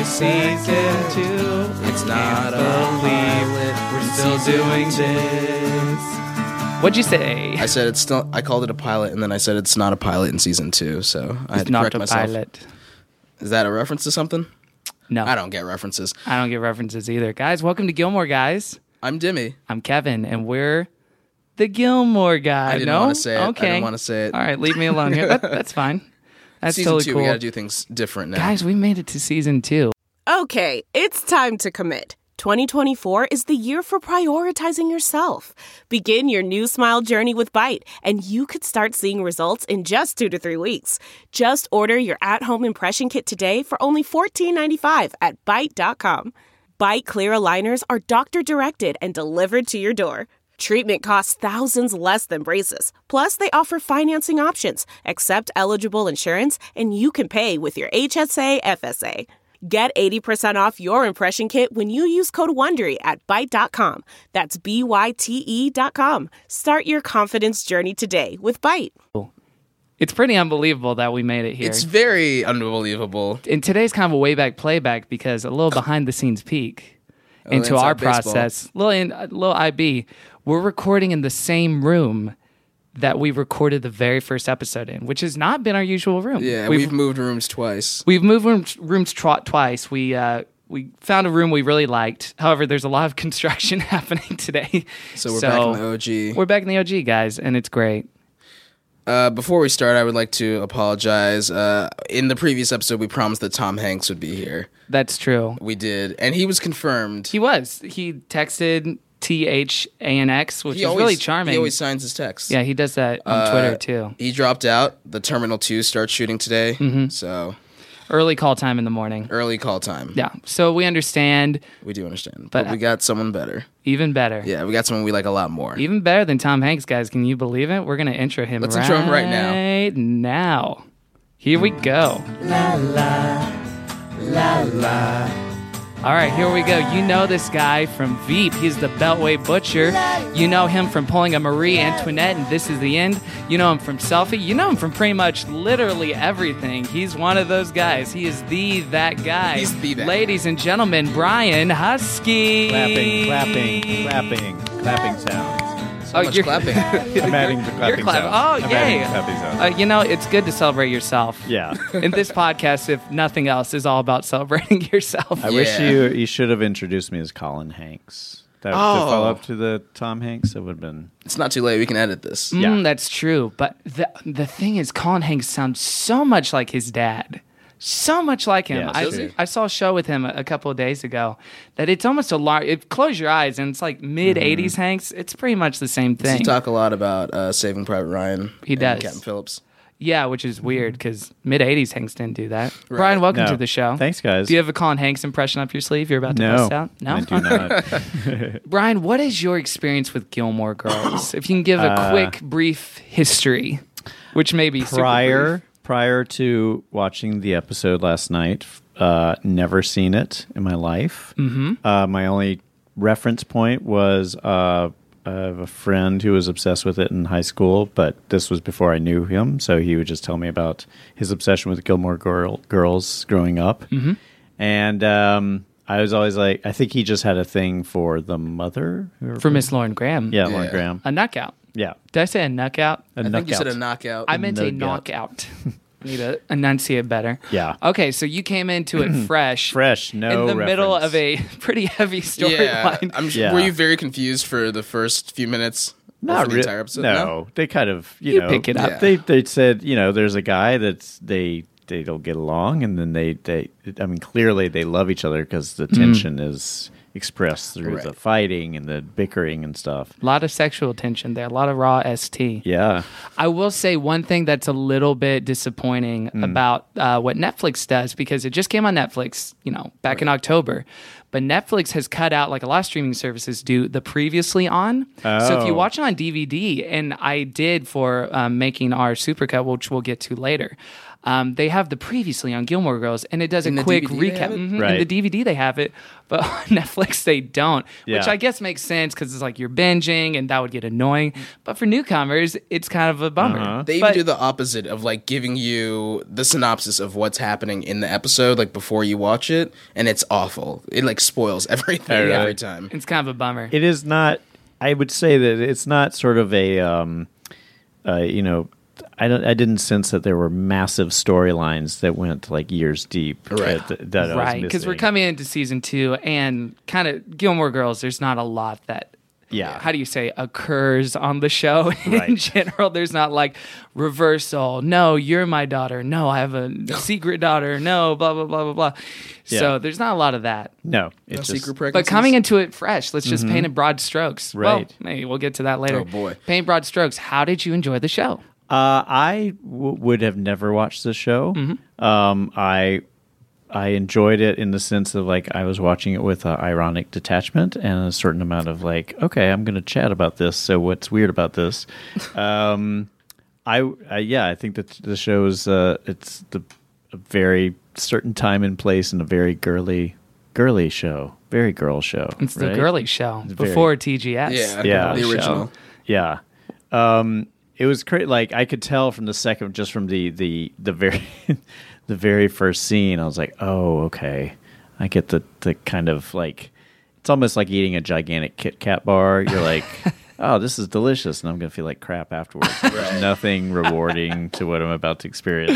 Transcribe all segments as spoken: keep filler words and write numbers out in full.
season two. It's not a pilot. We're still doing this. What'd you say? I said it's still. I called it a pilot, and then I said it's not a pilot in season two. So I had It's to not correct a myself. pilot. Is that a reference to something? No. I don't get references. I don't get references either. Guys, welcome to Gilmore Guys. I'm Dimmy. I'm Kevin, and we're the Gilmore Guys. I didn't no? want to say it. Okay. I didn't want to say it. All right, leave me alone here. That, that's fine. That's Season totally two, cool. we got to do things different now. Guys, we made it to season two. Okay, it's time to commit. twenty twenty-four is the year for prioritizing yourself. Begin your new smile journey with Byte, and you could start seeing results in just two to three weeks. Just order your at-home impression kit today for only fourteen ninety-five at byte dot com. Byte clear aligners are doctor-directed and delivered to your door. Treatment costs thousands less than braces. Plus, they offer financing options, accept eligible insurance, and you can pay with your H S A F S A. Get eighty percent off your impression kit when you use code WONDERY at byte dot com. That's B Y T E dot com. Start your confidence journey today with Byte. It's pretty unbelievable that we made it here. It's very unbelievable. And today's kind of a way back playback because a little behind the scenes peek Oh, into inside our baseball. process. Little, in, a little I B. We're recording in the same room that we recorded the very first episode in, which has not been our usual room. Yeah, we've, we've moved rooms twice. we've moved rooms, rooms tw- twice. We uh, we found a room we really liked. However, there's a lot of construction happening today. So we're back in the O G. We're back in the O G, guys, and it's great. Uh, before we start, I would like to apologize. Uh, in the previous episode, we promised that Tom Hanks would be here. That's true. We did, and he was confirmed. He was. He texted T H A N X, which He is always, really charming. He always signs his texts. Yeah, he does that on Uh, Twitter too. He dropped out. The Terminal two starts shooting today, Mm-hmm. so Early call time in the morning. early call time. Yeah, so we understand. We do understand, But, but, we got someone better. Even better. Yeah, we got someone we like a lot more. Even better than Tom Hanks, guys. Can you believe it? We're going to intro him Let's right intro him right now. Right now. Here we go. La la, la la. All right, here we go. You know this guy from Veep. He's the Beltway Butcher. You know him from pulling a Marie Antoinette and This Is the End. You know him from Selfie. You know him from pretty much literally everything. He's one of those guys. He is the that guy. He's the that Ladies and gentlemen, Brian Husky. Clapping, clapping, clapping, clapping sounds. So much you're clapping. I'm adding the clapping You're clapping. sounds. Oh, I'm yay. adding clapping sounds. Uh, you know, it's good to celebrate yourself. yeah. And this podcast, if nothing else, is all about celebrating yourself. I wish Yeah. you you should have introduced me as Colin Hanks. That, Oh. To follow up to the Tom Hanks, it would have been... It's not too late. We can edit this. Mm, Yeah. that's true. But the the thing is, Colin Hanks sounds so much like his dad. So much like him. Yeah, I, does he? I saw a show with him a, a couple of days ago that it's almost a large. If close your eyes and it's like mid eighties Hanks, it's pretty much the same Does thing. he talk a lot about uh, Saving Private Ryan? He and does. Captain Phillips. Yeah, which is weird because mid eighties Hanks didn't do that. Brian, welcome No. to the show. Thanks, guys. Do you have a Colin Hanks impression up your sleeve you're about to No, bust out? No, I do not. Brian, what is your experience with Gilmore Girls? If you can give a Uh, quick, brief history, which may be super prior brief. prior to watching the episode last night, uh, never seen it in my life. Mm-hmm. Uh, my only reference point was uh, I have a friend who was obsessed with it in high school, but this was before I knew him, so he would just tell me about his obsession with Gilmore Girl, Girls growing up. Mm-hmm. And um, I was always like, I think he just had a thing for the mother. For Miss Lauren Graham. Yeah, Yeah. Lauren Graham. A knockout. Yeah. Did I say a knockout? A I think you knockout. said a knockout. I meant a knockout. knockout. Need to enunciate better. Yeah. Okay, so you came into it fresh. Fresh, no in the middle reference. of a pretty heavy yeah. storyline. I'm, Yeah. Were you very confused for the first few minutes? Or Not for the re- entire episode? No, they kind of you, You know pick it up. Yeah. They they said you know there's a guy that's they they don't get along, and then they they I mean clearly they love each other because the tension is expressed through Right. the fighting and the bickering and stuff. A lot of sexual tension there. A lot of raw S T. Yeah, I will say one thing that's a little bit disappointing Mm. about uh, what Netflix does, because it just came on Netflix, you know, back in October. But Netflix has cut out, like a lot of streaming services do, the previously on. So if you Oh. watch it on D V D, and I did for um, making our supercut, which we'll get to later, um, they have the previously on Gilmore Girls, and it does a In the quick D V D they recap. have it? Mhm. Right. In the D V D they have it, but on Netflix they don't, which Yeah. I guess makes sense because it's like you're binging, and that would get annoying. But for newcomers, it's kind of a bummer. Uh-huh. They even But- do the opposite of like giving you the synopsis of what's happening in the episode, like before you watch it, and it's awful. It like spoils everything Oh, really? every time. It's kind of a bummer. It is not. I would say that it's not sort of a, um, uh, you know, I don't. I didn't sense that there were massive storylines that went like years deep. Right. That, that I was Right, because we're missing. coming into season two, and kind of Gilmore Girls. There's not a lot that, Yeah. how do you say, occurs on the show in Right. general. There's not like reversal. No, you're my daughter. No, I have a secret daughter. No, blah blah blah blah blah. So Yeah. there's not a lot of that. No, No it's just, secret But pregnancies. coming into it fresh, let's just paint it broad strokes. Right. Well, maybe we'll get to that later. Oh, boy. Paint broad strokes. How did you enjoy the show? Uh, I w- would have never watched the show. Mm-hmm. Um, I I enjoyed it in the sense of like I was watching it with an ironic detachment and a certain amount of like, okay, I'm going to chat about this. So what's weird about this? um, I, I yeah, I think that the show's uh, it's the a very certain time and place and a very girly girly show, very girl show. It's the right? girly show It's very- before T G S. Yeah, Yeah. the Show. original. Yeah. Um, it was great. Like I could tell from the second, just from the the the very the very first scene, I was like, oh, okay, I get the the kind of like it's almost like eating a gigantic Kit Kat bar. You're like, oh, this is delicious, and I'm gonna feel like crap afterwards. There's nothing rewarding to what I'm about to experience.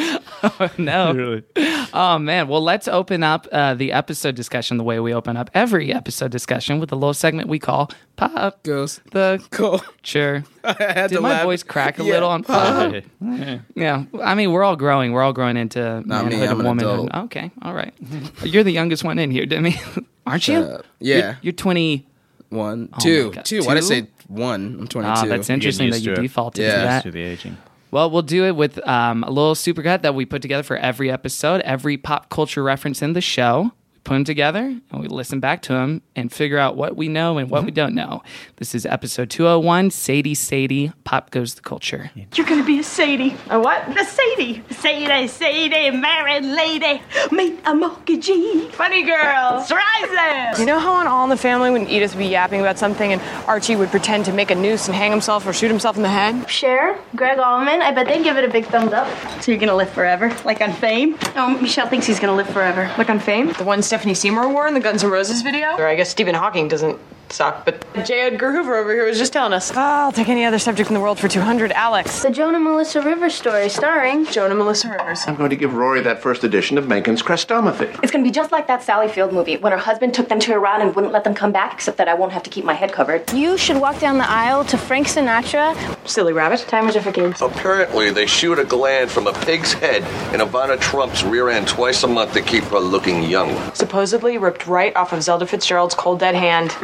No. Really. Oh man. Well, let's open up uh, the episode discussion the way we open up every episode discussion with a little segment we call Pop Goes. the Cool. Culture. I had Did to my laugh. voice crack a Yeah. little on Pop? Okay. Yeah. I mean, we're all growing. We're all growing into Not me, manhood I'm and an womanhood. adult. Okay. All right. You're the youngest one in here, Demi. Aren't you? Uh, yeah. You're, you're twenty. One, Oh two, my God. two. Why did I Two? say one? I'm twenty-two. Ah, that's interesting that used you to it. defaulted Yeah. to that. To the aging. Well, we'll do it with um, a little supercut that we put together for every episode, every pop culture reference in the show. We put them together and we listen back to them and figure out what we know and what we don't know. This is episode two oh one, Sadie Sadie, Pop Goes the Culture. You're gonna be a Sadie. A what? A Sadie. Sadie, Sadie, married lady. Meet a mortgagee. Funny girl. Rise. You know how on All in the Family when Edith would be yapping about something and Archie would pretend to make a noose and hang himself or shoot himself in the head? Cher, Greg Allman, I bet they give it a big thumbs up. So you're gonna live forever? Like on Fame? Oh, Michelle thinks he's gonna live forever. Like on Fame? The one Stephanie Seymour wore in the Guns N' Roses video? Or I guess Stephen Hawking doesn't suck, but J. Edgar Hoover over here was just telling us. Oh, I'll take any other subject in the world for two hundred. Alex. The Jonah Melissa Rivers story starring. Jonah Melissa Rivers. I'm going to give Rory that first edition of Mencken's Crestomathy. It's gonna be just like that Sally Field movie when her husband took them to Iran and wouldn't let them come back, except that I won't have to keep my head covered. You should walk down the aisle to Frank Sinatra. Silly rabbit. Timers are for kids. Apparently, they shoot a gland from a pig's head in Ivana Trump's rear end twice a month to keep her looking young. Supposedly ripped right off of Zelda Fitzgerald's cold dead hand.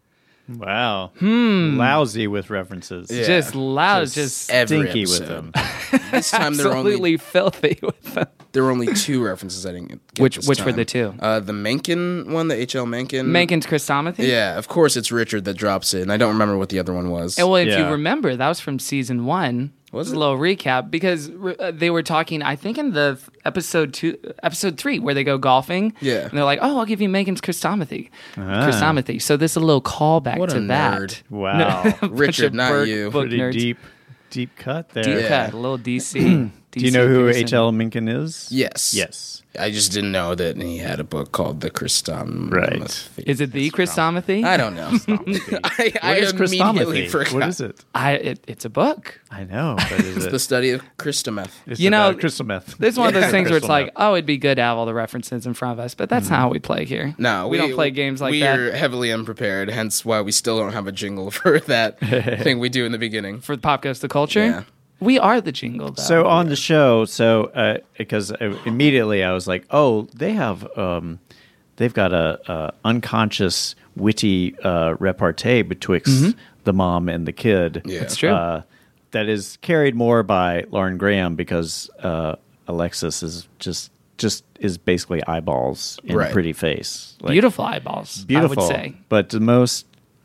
Wow. Hmm. Lousy with references. Yeah. Just loud, Just just, every Stinky with episode. them. This time there were absolutely only filthy with them. there were only two references I didn't get. Which- this which were time. the two? Uh, the Mencken one, the H L Mencken. Mencken's Christomathy? Yeah, of course it's Richard that drops it, and I don't remember what the other one was. And well, if you Yeah. remember, that was from season one. Was a it? little recap because uh, they were talking, I think, in the th- episode two, episode three, where they go golfing. Yeah. and they're like, "Oh, I'll give you Megan's Christomathy." Ah. Christomathy. So this is a little callback What to a that. nerd. Wow. Bunch Richard, of not Burke you. book Pretty nerds. deep, deep cut there. Deep Yeah. cut, a little D C. Do you know who H L Mencken is? Yes. Yes. I just didn't know that he had a book called The Christom. Right. Is it the Christomathy? I don't know. I, I What is immediately Christomathy? forgot. What is it? I, it, it's a book. I know, but is it? The study of Christometh. It's You know, about crystal meth. This is one of those things where it's Crystal like, meth. oh, it'd be good to have all the references in front of us, but that's not how we play here. No, we, don't play games like we that. are heavily unprepared, hence why we still don't have a jingle for that thing we do in the beginning. For the Pop Goes the Culture. Yeah. We are the jingle, though. So on the show, so uh, because uh, immediately I was like, oh, they have, um, they've got a, a unconscious, witty uh, repartee betwixt the mom and the kid. Yeah. That's true. Uh, that is carried more by Lauren Graham because uh, Alexis is just just is basically eyeballs in Right. a pretty face. Like, Beautiful eyeballs, beautiful, I would say. but the most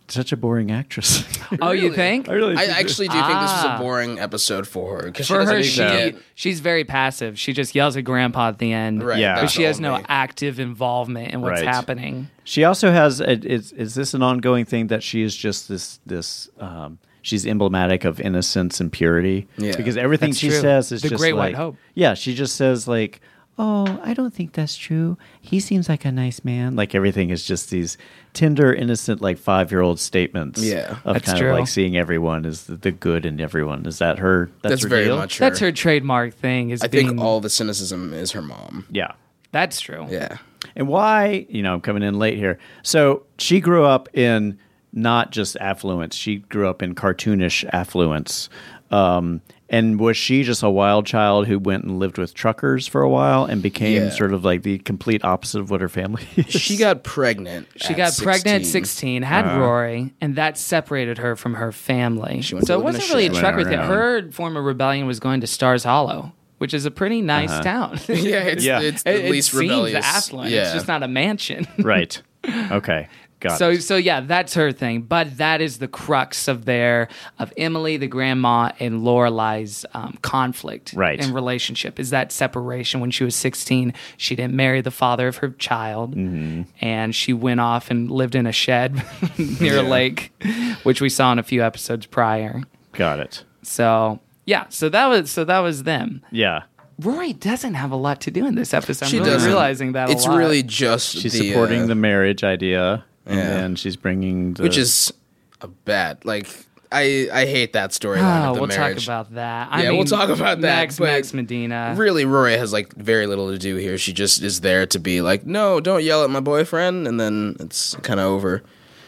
such a boring actress. Oh, you think? I really I think actually do think this was a Ah. boring episode for her. 'cause she For doesn't her, even she, get- she's very passive. She just yells at Grandpa at the end. Right, Yeah. But that's she has all no me. active involvement in what's Right. happening. She also has. A, is is this an ongoing thing that she is just this this? Um, she's emblematic of innocence and purity. Yeah. Because everything That's she true. says is The just Great White like, Hope. Yeah, she just says like, "Oh, I don't think that's true. He seems like a nice man." Like everything is just these tender, innocent, like five year old statements. Yeah. of That's kind true. of like seeing everyone as the, the good in everyone. Is that her? That's, That's her very deal? much her. That's her trademark thing. Is I being, think all the cynicism is her mom. Yeah. That's true. Yeah. And why, you know, I'm coming in late here. So she grew up in not just affluence, she grew up in cartoonish affluence. Um, and was she just a wild child who went and lived with truckers for a while and became Yeah. sort of like the complete opposite of what her family is? She got pregnant. She at got pregnant at sixteen. sixteen, had Uh-huh. Rory, and that separated her from her family. She went So to it live in a wasn't really a shed. trucker Went thing. around. Her form of rebellion was going to Stars Hollow, which is a pretty nice Uh-huh. town. Yeah, it's, Yeah. it's it, the it least seems rebellious. affluent. Yeah. It's just not a mansion. Right. Okay. Got So it. so yeah, that's her thing. But that is the crux of their of Emily, the grandma, and Lorelai's um, conflict Right. in relationship. Is that separation? When she was sixteen, she didn't marry the father of her child, Mm-hmm. and she went off and lived in a shed near a lake, which we saw in a few episodes prior. Got it. So yeah, so that was so that was them. Yeah. Rory doesn't have a lot to do in this episode. I'm She really doesn't. realizing that It's a lot. really just She's the, supporting uh, the marriage idea, and yeah. then she's bringing the, which is a bad. Like I, I hate that storyline Oh, of the we'll marriage. talk about that. I Yeah, we'll mean, talk about that, Max, but Max Medina. Really, Rory has like very little to do here. She just is there to be like, no, don't yell at my boyfriend, and then it's kind of over.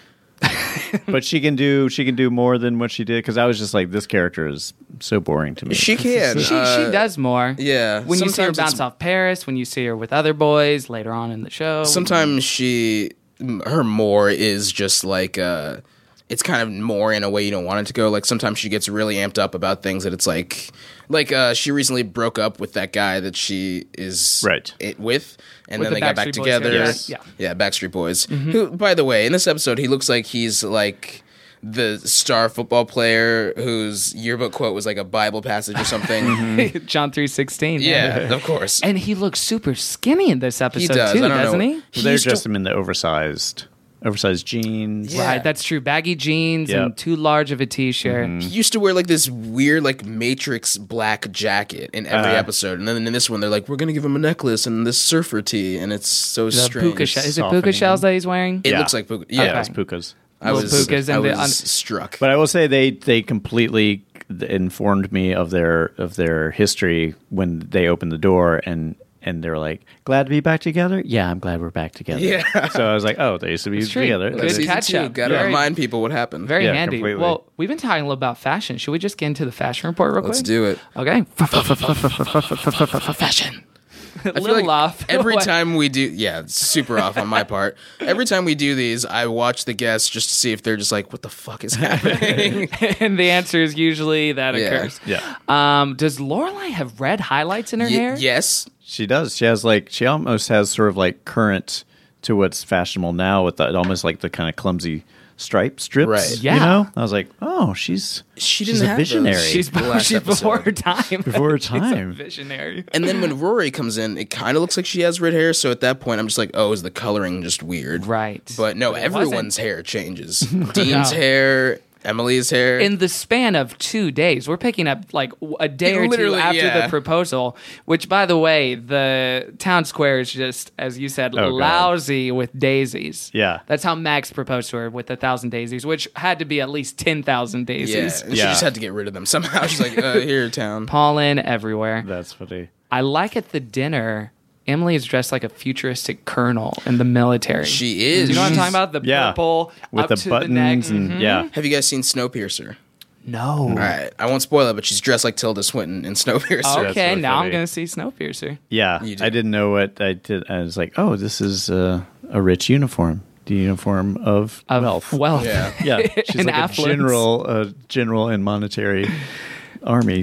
but she can do she can do more than what she did, because I was just like, this character is so boring to me. She can. She uh, she does more. Yeah. When you see her sometimes bounce it's- off Paris, when you see her with other boys later on in the show. Sometimes she, her more is just like, uh, it's kind of more in a way you don't want it to go. Like sometimes she gets really amped up about things that it's like, like uh, she recently broke up with that guy that she is Right. it with, and With then the they got back Backstreet Boys together. haircut? Yes. Yeah. yeah, Backstreet Boys. Who, by the way, in this episode, he looks like he's like the star football player whose yearbook quote was like a Bible passage or something. John three sixteen. Yeah, of course. And he looks super skinny in this episode does. too, I don't know. doesn't he? He They used to- dressed him in the oversized oversized jeans. Yeah. Right, that's true. Baggy jeans Yep. and too large of a t-shirt. He used to wear like this weird like Matrix black jacket in every Uh-huh. episode, and then in this one they're like, we're gonna give him a necklace and this surfer tee, and it's so The strange. puka shell. Is it Softening puka shells him. that he's wearing? It Yeah. looks like puka. Yeah, Yeah, it's pukas. I Little was, pukas I and the- was on- struck. But I will say they they completely informed me of their of their history when they opened the door, and and they were like, glad to be back together. Yeah, I'm glad we're back together. Yeah. So I was like, oh, they used to be It's true. together. Good Like, season catch two, up. gotta Very- remind people what happened. Very Yeah, handy. completely. Well, we've been talking a little about fashion. Should we just get into the fashion report real quick? Let's do it. Okay. Fashion. A I feel little like off. every What? time we do, yeah, it's super off on my part. Every time we do these, I watch the guests just to see if they're just like, what the fuck is happening? And the answer is usually that Yeah. occurs. Yeah. Um, does Lorelai have red highlights in her Y- hair? yes. She does. She has like she almost has sort of like current to what's fashionable now with the almost like the kind of clumsy stripe strips. Right. Yeah. You know? I was like, oh, she's She she's didn't a have visionary. those. She's, The last she's before her episode. time. Before her She's a time. visionary. And then when Rory comes in, it kind of looks like she has red hair. So at that point, I'm just like, oh, is the coloring just weird? Right. But no, But it everyone's wasn't. hair changes. Dean's No. hair, Emily's hair. In the span of two days, we're picking up like w- a day or two Literally, after yeah. the proposal, which, by the way, the town square is just, as you said, Oh, God. lousy with daisies. Yeah. That's how Max proposed to her, with a thousand daisies, which had to be at least ten thousand yeah, daisies. and she Yeah. just had to get rid of them somehow. She's like, uh, here, town. Pollen everywhere. That's funny. I like at the dinner, Emily is dressed like a futuristic colonel in the military. She is. Do you know what I'm talking about? The Yeah. purple With up the to buttons the neck. and Mhm. yeah. Have you guys seen Snowpiercer? No. All right, I won't spoil it, but she's dressed like Tilda Swinton in Snowpiercer. Okay, really now I'm funny. going to see Snowpiercer. Yeah. You do. I didn't know what I did. I was like, oh, this is uh, a rich uniform. The uniform of, Of wealth. Yeah. Wealth. Yeah. She's And like affluence. a general, uh, general in monetary armies.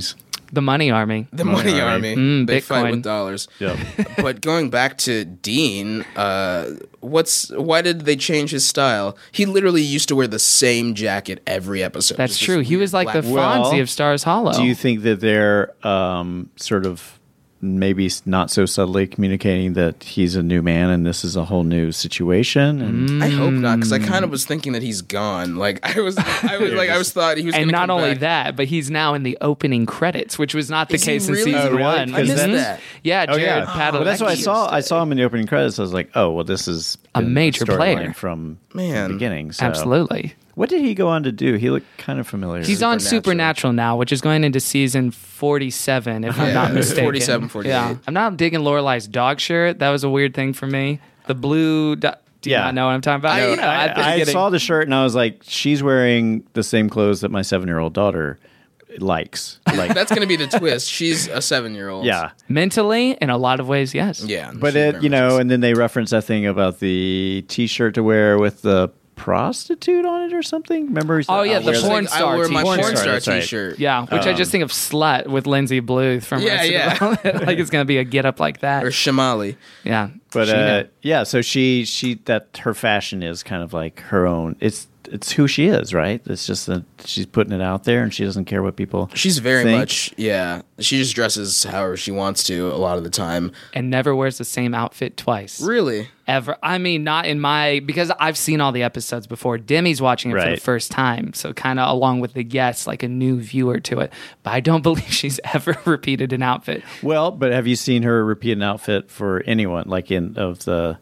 The money army. The money, money army. army. Mm, they Bitcoin. fight with dollars. Yep. But going back to Dean, uh, what's why did they change his style? He literally used to wear the same jacket every episode. That's Just true. He was like black- the Fonzie Well, of Stars Hollow. Do you think that they're um, sort of maybe not so subtly communicating that he's a new man and this is a whole new situation? And I hope not, because I kind of was thinking that he's gone. Like I was, I was like, I was thought he was. and gonna not come only back. that, but he's now in the opening credits, which was not the Is he case really? in season Oh, really? one. I missed Mhm. that. Yeah, Oh Jared yeah, Padalecki. well, that's what I saw. I saw him in the opening credits. I was like, "Oh, well, this is A been major storyline player. from Man. the beginning." So. Absolutely. What did he go on to do? He looked kind of familiar. He's on Supernatural. Supernatural now, which is going into season forty-seven, if I'm Yeah, not mistaken. forty-seven, forty-eight. Yeah, I'm not digging Lorelai's dog shirt. That was a weird thing for me. The blue. Do- Do you Yeah. not know what I'm talking about? I- You know, I, I've been I getting- saw the shirt and I was like, "She's wearing the same clothes that my seven-year-old daughter likes." Like, That's going to be the twist. She's a seven-year-old. yeah. mentally, in a lot of ways, yes. yeah. But she it, very you much know, is. and then they reference that thing about the T-shirt to wear with the prostitute on it or something. Remember? Oh, yeah, I'll the wear porn Like, I star wear my t-shirt. porn star That's right. T-shirt. Yeah, which I just think of slut with Lindsay Bluth from Yeah, Arrested yeah. Development. Like it's going to be a get up like that. Or Shamali. Yeah, But Sheena. uh, yeah, so she she that her fashion is kind of like her own. It's it's who she is, right? It's just that she's putting it out there, and she doesn't care what people. She's very think. much, yeah. She just dresses however she wants to a lot of the time. and never wears the same outfit twice. Really? Ever. I mean, not in my, because I've seen all the episodes before. Demi's watching it for the Right. first time. So kind of along with the guests, like a new viewer to it. But I don't believe she's ever repeated an outfit. Well, but have you seen her repeat an outfit for anyone, like in of the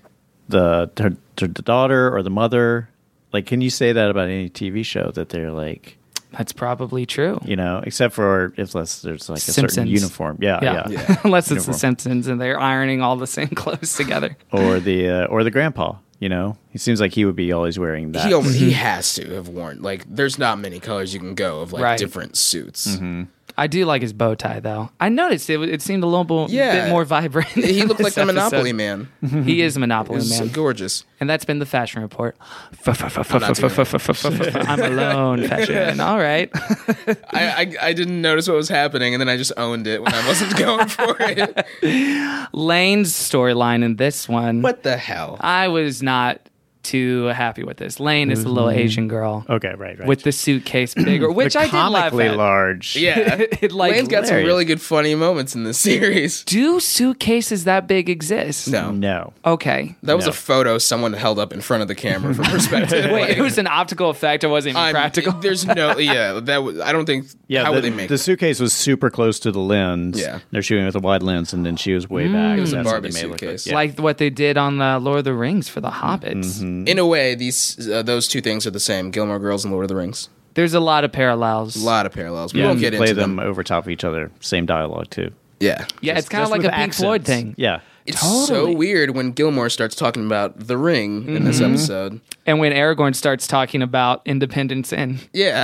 the her, her daughter or the mother? Like, can you say that about any T V show that they're like, That's probably true. you know, except for if less there's like a certain Simpsons. uniform, yeah, yeah, Yeah. Unless it's the Uniform. Simpsons and they're ironing all the same clothes together. or the uh, or the grandpa. You know, he seems like he would be always wearing that. He, almost, he has to have worn, like, there's not many colors you can go of, like, Right. different suits. I do like his bow tie, though. I noticed it, it seemed a little bo- Yeah. bit more vibrant. He in looked like this the Monopoly episode. Man. He is a Monopoly He's so man. gorgeous. And that's been the fashion report. not doing I'm alone, fashion. All right. I, I I didn't notice what was happening, and then I just owned it when I wasn't going for it. Lane's storyline in this one. What the hell? I was not too happy with this. Lane is the little Asian girl Okay, right, right. with the suitcase bigger, which the I did laugh comically at. large. Yeah. It, like, Lane's got some hilarious. really good funny moments in this series. Do suitcases that big exist? No. No. Okay. That was No. a photo someone held up in front of the camera for perspective. Wait, Like, it was an optical effect. It wasn't even I'm- practical. There's no, yeah, that was, I don't think, Yeah, how the, would they make the it? suitcase was super close to the lens. Yeah. They're shooting with a wide lens, and then she was way back. It was a That's what Barbie they made it look suitcase. Like. Yeah. Like what they did on uh, Lord of the Rings for the Hobbits. In a way, these uh, those two things are the same. Gilmore Girls and Lord of the Rings. There's a lot of parallels. A lot of parallels. We yeah, won't you get play into them, them. over top of each other. Same dialogue too. Yeah. Yeah, it's kind of Just like with a Pink accents. Floyd thing. Yeah. It's so Totally. weird when Gilmore starts talking about the ring in this episode. And when Aragorn starts talking about Independence Inn.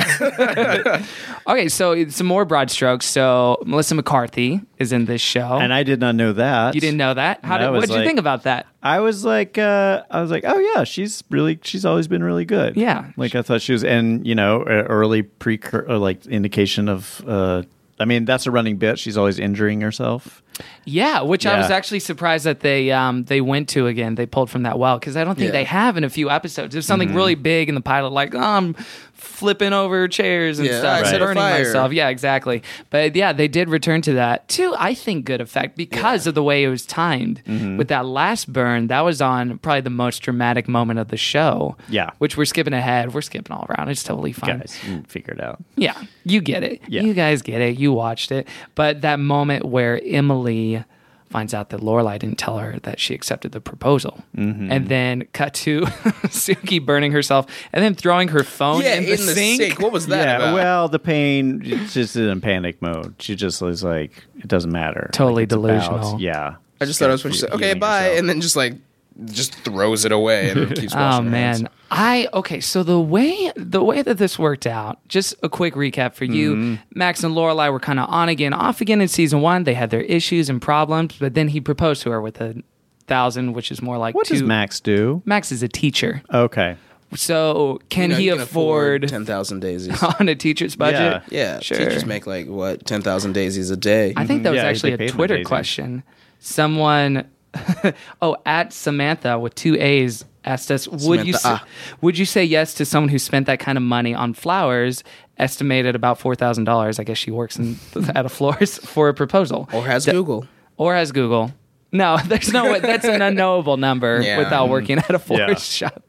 Yeah. Okay, so some more broad strokes. So Melissa McCarthy is in this show. And I did not know that. you didn't know that? How That did, was what did you like- think about that? I was like, uh, I was like, oh yeah, she's really, she's always been really good. Yeah. like I thought she was, and you know, a- early pre, uh, like indication of. Uh, I mean, that's a running bit. She's always injuring herself. Yeah, which I Yeah. was actually surprised that they um, they went to again. They pulled from that well because I don't think Yeah. they have in a few episodes. There's Mm-hmm. something really big in the pilot, like oh, I'm flipping over chairs and Yeah, stuff, I set a burning fire. myself. Yeah, exactly. But yeah, they did return to that to I think good effect because of the way it was timed. Mm-hmm. With that last burn, that was on probably the most dramatic moment of the show. Yeah. which we're skipping ahead. We're skipping all around. It's totally fine. Guys, you figure it out. Yeah, you get it. Yeah. You guys get it. You watched it. But that moment where Emily finds out that Lorelai didn't tell her that she accepted the proposal. Mm-hmm. And then cut to Suki burning herself and then throwing her phone yeah, in the, sink. What was that yeah, about? well, the pain, it's just in panic mode. She just was like, it doesn't matter. Totally Like, it's about- delusional. yeah. I just thought it was supposed to say, okay, Healing bye, yourself. and then just like, just throws it away and keeps Oh washing her hands. man. I okay, so the way the way that this worked out, just a quick recap for you. Mm-hmm. Max and Lorelai were kind of on again, off again in season one. They had their issues and problems, but then he proposed to her with a thousand, which is more like What two. does Max do? Max is a teacher. Okay. So can You know, he you can afford, ten thousand daisies? on a teacher's budget? Yeah. Yeah, Sure. teachers make like what ten thousand daisies a day. I think that was Yeah, actually they a paid him Twitter daisies. question. Someone, oh, at Samantha with two A's asked us, would you Samantha, say, ah. would you say yes to someone who spent that kind of money on flowers, estimated about four thousand dollars? I guess she works in, at a florist for a proposal. or has That- Google. Or has Google. No, there's no way. That's an unknowable number Yeah. without working at a florist shop.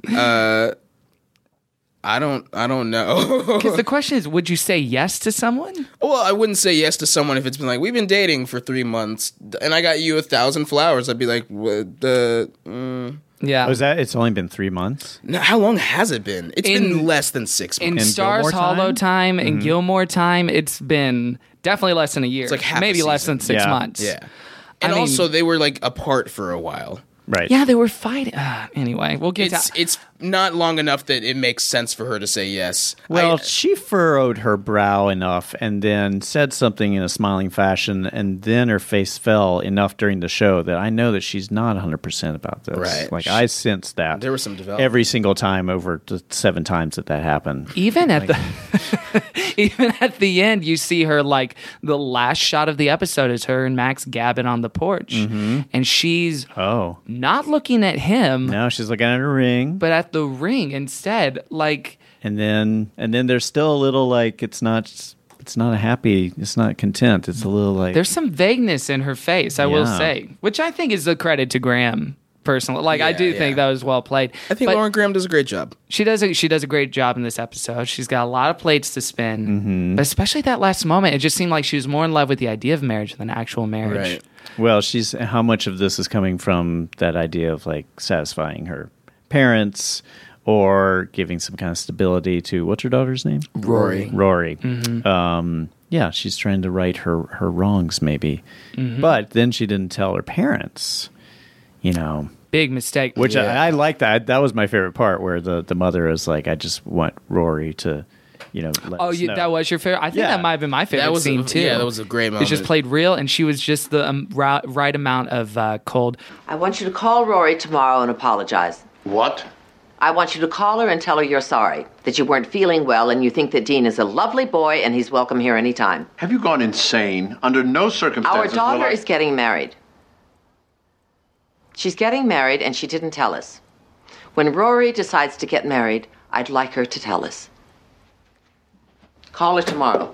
I don't. I don't know. Because the question is, would you say yes to someone? Well, I wouldn't say yes to someone if it's been like we've been dating for three months and I got you a thousand flowers. I'd be like, what the? Mm. Yeah. Was that? It's only been three months. No, how long has it been? It's In- been less than six in months. In Stars Gilmore Hollow time? time and Gilmore time, it's been definitely less than a year. It's like half a maybe less season. than six Yeah. months. Yeah, and I mean- also they were like apart for a while. Right. Yeah, they were fighting. Uh, anyway, we'll get It's to. it's not long enough that it makes sense for her to say yes. Well, I- she furrowed her brow enough and then said something in a smiling fashion, and then her face fell enough during the show that I know that she's not one hundred percent about this. Right. Like, I sensed that. There was some development. Every single time over the seven times that that happened. Even at the even at the end, you see her like the last shot of the episode is her and Max gabbing on the porch, and she's Oh. not looking at him, Now she's looking at her ring. but at the ring instead. Like And then and then there's still a little like it's not it's not a happy, it's not content. It's a little like there's some vagueness in her face, I will Yeah. say, which I think is a credit to Graham personally. Like I Yeah, do yeah. think that was well played. I think But Lauren Graham does a great job. she does a, she does a great job in this episode. She's got a lot of plates to spin, Mm-hmm. but especially that last moment, it just seemed like she was more in love with the idea of marriage than actual marriage. Right. Well, she's how much of this is coming from that idea of like satisfying her parents or giving some kind of stability to what's her daughter's name? Rory. Rory. Mm-hmm. Um, yeah, she's trying to right her her wrongs, maybe. Mm-hmm. But then she didn't tell her parents. You know, Big mistake. which Yeah. I, I like that. That was my favorite part, where the the mother is like, "I just want Rory to, you know." Let Oh, us you, know. that was your favorite. I think Yeah. that might have been my favorite That was scene a, too. Yeah, that was a great It moment. just played real, and she was just the um, right, right amount of uh, cold. I want you to call Rory tomorrow and apologize. What? I want you to call her and tell her you're sorry, that you weren't feeling well and you think that Dean is a lovely boy and he's welcome here anytime. Have you gone insane? Under no Our circumstances daughter will I... is getting married. She's getting married and she didn't tell us. When Rory decides to get married, I'd like her to tell us. Call her tomorrow.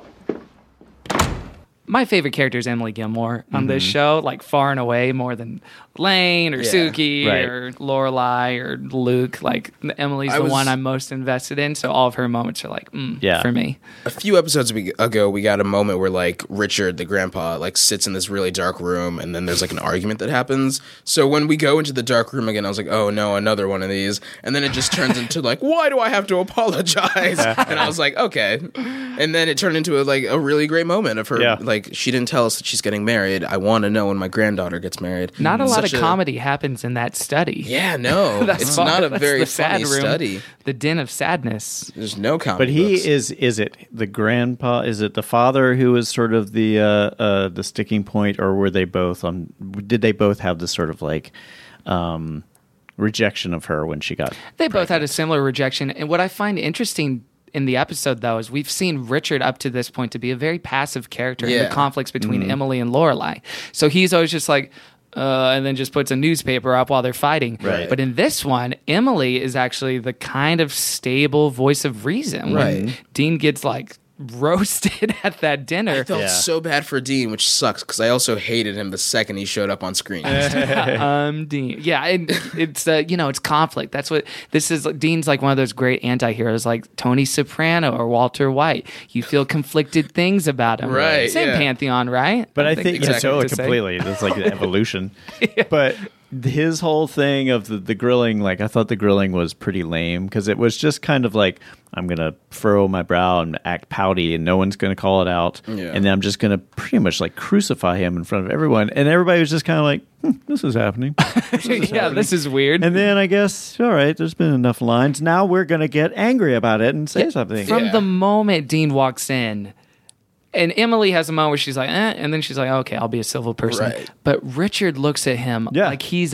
My favorite character is Emily Gilmore on this show, like far and away more than Lane or Yeah. Suki Right. or Lorelai or Luke. Like Emily's I the was- one I'm most invested in, so all of her moments are like, mm, Yeah. for me. a few episodes we- ago, we got a moment where like Richard, the grandpa, like sits in this really dark room, and then there's like an argument that happens. So when we go into the dark room again, I was like, oh no, another one of these, and then it just turns into like, why do I have to apologize? And I was like, okay, and then it turned into a, like a really great moment of her, Yeah. like she didn't tell us that she's getting married. I want to know when my granddaughter gets married. Not a lot Such of comedy happens in that study. Yeah, no, That's it's far- not a that's very the sad funny room, study. The den of sadness. There's no comedy. But he books. is is it the grandpa, is it the father who is sort of the uh, uh, the sticking point, or were they both on did they both have this sort of like um, rejection of her when she got They both had a similar rejection. And what I find interesting in the episode, though, is we've seen Richard up to this point to be a very passive character in Yeah. the conflicts between Emily and Lorelai. So he's always just like, uh, and then just puts a newspaper up while they're fighting. Right. But in this one, Emily is actually the kind of stable voice of reason. When Right. Dean gets like roasted at that dinner. I felt Yeah. so bad for Dean, which sucks because I also hated him the second he showed up on screen. um, Dean. Yeah, and it's uh, you know, it's conflict. That's what this is. Dean's like one of those great anti-heroes, like Tony Soprano or Walter White. You feel conflicted things about him, Right, Same yeah. pantheon, right? But I don't think, that's yeah, totally, to say. completely. It's like the evolution. But his whole thing of the, the grilling, like I thought the grilling was pretty lame because it was just kind of like, I'm going to furrow my brow and act pouty and no one's going to call it out. Yeah. And then I'm just going to pretty much like crucify him in front of everyone. And everybody was just kind of like, hmm, this is happening. yeah, this is weird. And then I guess, all right, there's been enough lines. Now we're going to get angry about it and say something. From Yeah. the moment Dean walks in, and Emily has a moment where she's like, eh, and then she's like, okay, I'll be a civil person. Right. But Richard looks at him Yeah. like he's an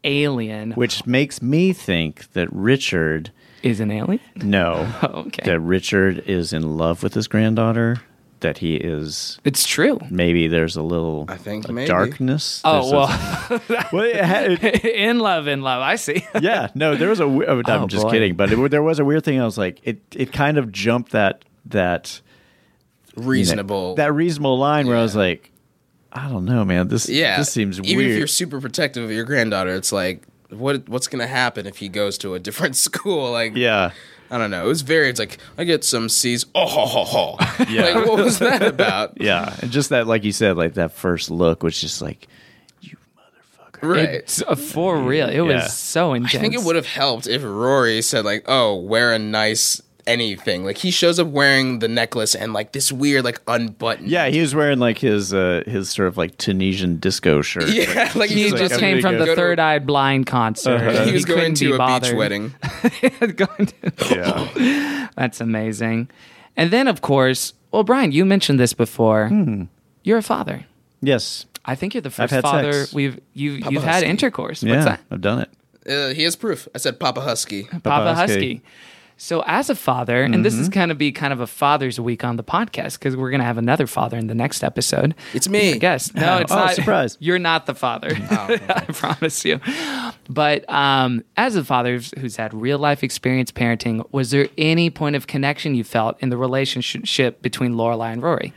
alien. Which makes me think that Richard is an alien? No. Oh, okay. That Richard is in love with his granddaughter. That he is. It's true. Maybe there's a little I think a maybe. darkness. Oh, well. well. well it had, it, in love, in love. I see. yeah. No, there was a. I'm Oh, just boy. kidding. But it, there was a weird thing. I was like, it, it kind of jumped that, that reasonable. You know, that reasonable line where I was like, I don't know, man. This, yeah. this seems Even weird. if you're super protective of your granddaughter, it's like, what what's going to happen if he goes to a different school? Like, yeah. I don't know. It was very, it's like, I get some C's. Oh, ho, ho, ho. Yeah. Like, what was that about? Yeah. And just that, like you said, like that first look was just like, you motherfucker. Right. It's, uh, for real. It Yeah. was so intense. I think it would have helped if Rory said, like, oh, wear a nice anything. Like, he shows up wearing the necklace and, like, this weird, like, unbuttoned. Yeah, he was wearing like his uh, his sort of like Tunisian disco shirt. Yeah, like, He was just like, came from the go to- Third Eye Blind concert. Uh-huh. and He was going couldn't to be a bothered. beach wedding. Going to- Yeah. That's amazing. And then, of course, well, Brian, you mentioned this before. Hmm. You're a father. Yes. I think you're the I've first had father sex. we've you Papa you've had Husky. intercourse. Yeah, What's that? I've done it. Uh, he has proof. I said Papa Husky. Papa Husky. Husky. So as a father, and this is going to be kind of a Father's Week on the podcast because we're going to have another father in the next episode. It's me. I guess. No, it's Oh, not. surprise. You're not the father. I promise you. But um, as a father who's- who's had real life experience parenting, was there any point of connection you felt in the relationship between Lorelai and Rory?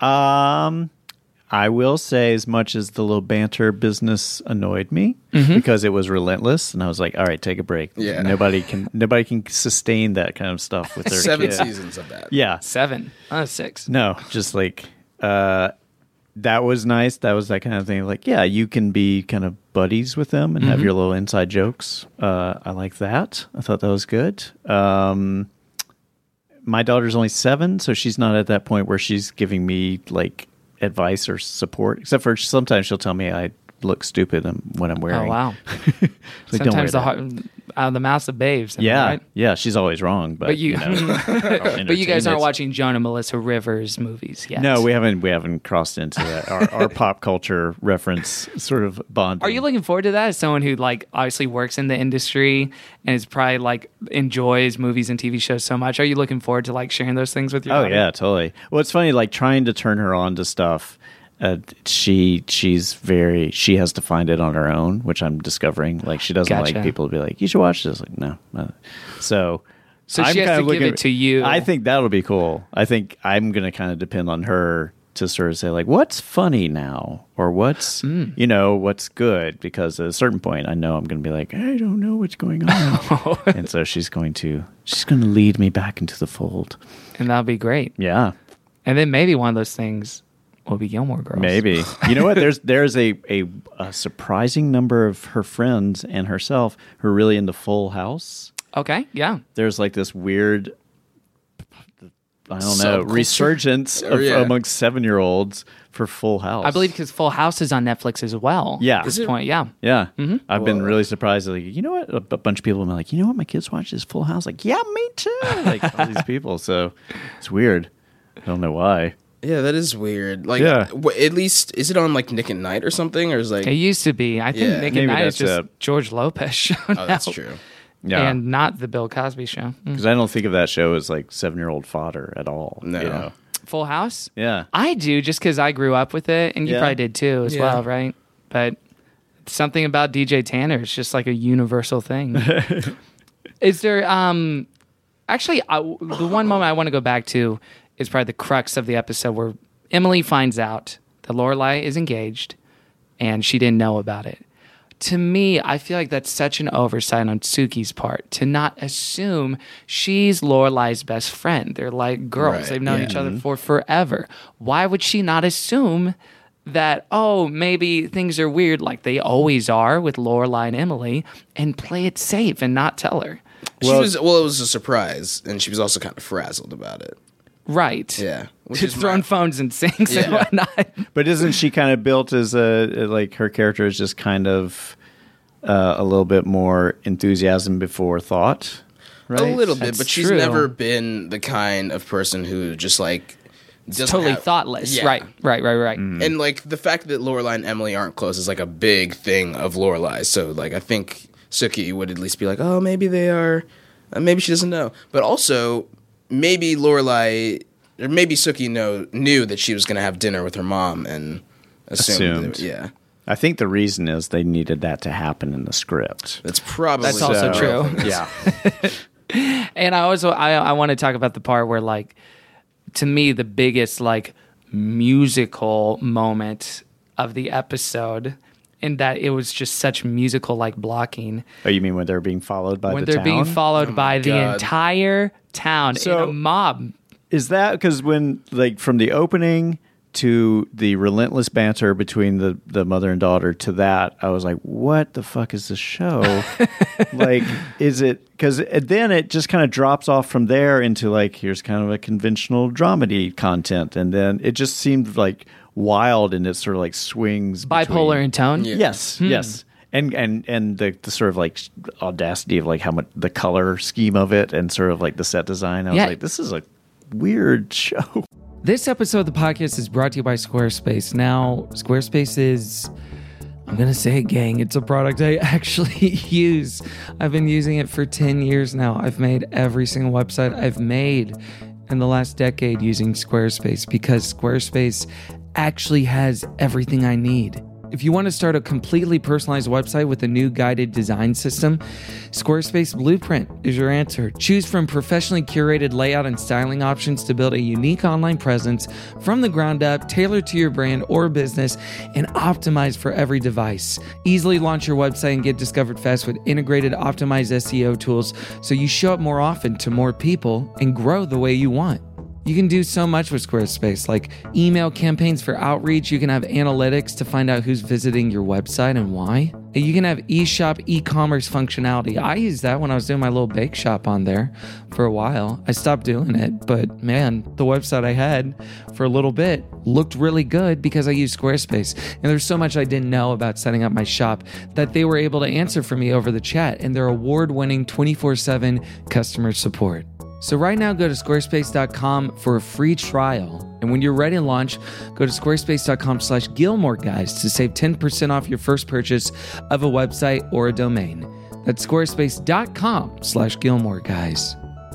Um, I will say, as much as the little banter business annoyed me because it was relentless, and I was like, "All right, take a break. Yeah. nobody can nobody can sustain that kind of stuff with their Seven kid." seasons of that. Yeah, Seven. Oh, six. no, just like uh, that was nice. That was that kind of thing. Like, yeah, you can be kind of buddies with them and have your little inside jokes. Uh, I like that. I thought that was good. Um, my daughter's only seven, so she's not at that point where she's giving me like advice or support. Except for sometimes she'll tell me I look stupid when I'm Oh, wearing. wow. Like, don't wear Sometimes the that. heart, out of the mouths of babes. am I Yeah, right? yeah, she's always wrong, but, But you, you know, but you guys aren't entertainment's- watching Joan and Melissa Rivers movies yet. No, we haven't. We haven't crossed into that. Our, our pop culture reference sort of bond. Are you looking forward to that as someone who like obviously works in the industry and is probably like enjoys movies and T V shows so much? Are you looking forward to like sharing those things with your Oh daughter? yeah, totally. Well, it's funny, like trying to turn her on to stuff. Uh, she she's very she has to find it on her own, which I'm discovering. Like she doesn't Gotcha. like people to be like, you should watch this. Like no, no. so So I'm she has kinda to give looking- it to you. I think that'll be cool. I think I'm going to kind of depend on her to sort of say like, what's funny now, or what's Mm. you know what's good, because at a certain point, I know I'm going to be like, I don't know what's going on, and so she's going to she's going to lead me back into the fold. and that'll be great. Yeah. And then maybe one of those things will be Gilmore Girls. Maybe. You know what? There's there's a, a, a surprising number of her friends and herself who are really into Full House. Okay. Yeah. There's like this weird, I don't know, Subculture? resurgence Oh, of, yeah. amongst seven year olds for Full House. I believe because Full House is on Netflix as well. Yeah. At this Is it? point, yeah. Yeah. Mm-hmm. I've been really surprised. Like, you know what? A, a bunch of people have been like, you know what? My kids watch this Full House. Like, yeah, me too. Like all these people. So it's weird. I don't know why. Yeah, that is weird. Like, Yeah. w- at least, is it on, like, Nick at Night or something? Or is, like... It used to be. I think Yeah. Nick Maybe and Night is that's just it. George Lopez show. Oh, that's true. Yeah. And not the Bill Cosby show. Mm. Because I don't think of that show as like seven year old fodder at all. No. You know? Full House? Yeah. I do, just because I grew up with it, and you Yeah. probably did too as Yeah. well, right? But something about D J Tanner is just like a universal thing. Is there, um, actually, I, the one moment I want to go back to is probably the crux of the episode where Emily finds out that Lorelai is engaged and she didn't know about it. To me, I feel like that's such an oversight on Suki's part to not assume she's Lorelai's best friend. They're like girls. Right, They've known yeah. each other for forever. Why would she not assume that, oh, maybe things are weird like they always are with Lorelai and Emily, and play it safe and not tell her? She Well- was, well, it was a surprise, and she was also kind of frazzled about it. Right. Yeah. Which She's is throwing my- phones and sinks and Yeah. whatnot. But isn't she kind of built as a, like, her character is just kind of uh, a little bit more enthusiasm before thought? Right? A little bit, That's but she's true. never been the kind of person who just, like, It's doesn't totally have- thoughtless. Yeah. Right, right, right, right. And like the fact that Lorelai and Emily aren't close is like a big thing of Lorelai. So like I think Sookie would at least be like, oh, maybe they are, uh, maybe she doesn't know. But also maybe Lorelai or maybe Sookie know knew that she was going to have dinner with her mom and assumed, Assumed. That, yeah. I think the reason is they needed that to happen in the script. That's probably That's also So, true. Yeah. And I also I I want to talk about the part where like to me the biggest like musical moment of the episode, in that it was just such musical like blocking. Oh, you mean when they're being followed by when the they're town? being followed Oh by my the God. entire town So- in a mob. Is that because when, like, from the opening to the relentless banter between the, the mother and daughter to that, I was like, what the fuck is this show? Like, is it, because then it just kind of drops off from there into, like, here's kind of a conventional dramedy content. And then it just seemed, like, wild and it sort of, like, swings. Bipolar between- in tone. Yeah. Yes, yes. And and and the, the sort of like audacity of like how much the color scheme of it and sort of like the set design. I was Yeah. like, this is a weird show. This episode of the podcast is brought to you by Squarespace. Now, Squarespace is, I'm going to say it, gang, it's a product I actually use. I've been using it for ten years now. I've made every single website I've made in the last decade using Squarespace because Squarespace actually has everything I need. If you want to start a completely personalized website with a new guided design system, Squarespace Blueprint is your answer. Choose from professionally curated layout and styling options to build a unique online presence from the ground up, tailored to your brand or business, and optimized for every device. Easily launch your website and get discovered fast with integrated optimized S E O tools so you show up more often to more people and grow the way you want. You can do so much with Squarespace, like email campaigns for outreach. You can have analytics to find out who's visiting your website and why. And you can have eShop e-commerce functionality. I used that when I was doing my little bake shop on there for a while. I stopped doing it, but man, the website I had for a little bit looked really good because I used Squarespace. And there's so much I didn't know about setting up my shop that they were able to answer for me over the chat and their award-winning twenty-four seven customer support. So right now, go to squarespace dot com for a free trial. And when you're ready to launch, go to squarespace dot com slash Gilmore Guys to save ten percent off your first purchase of a website or a domain. That's squarespace dot com slash Gilmore Guys.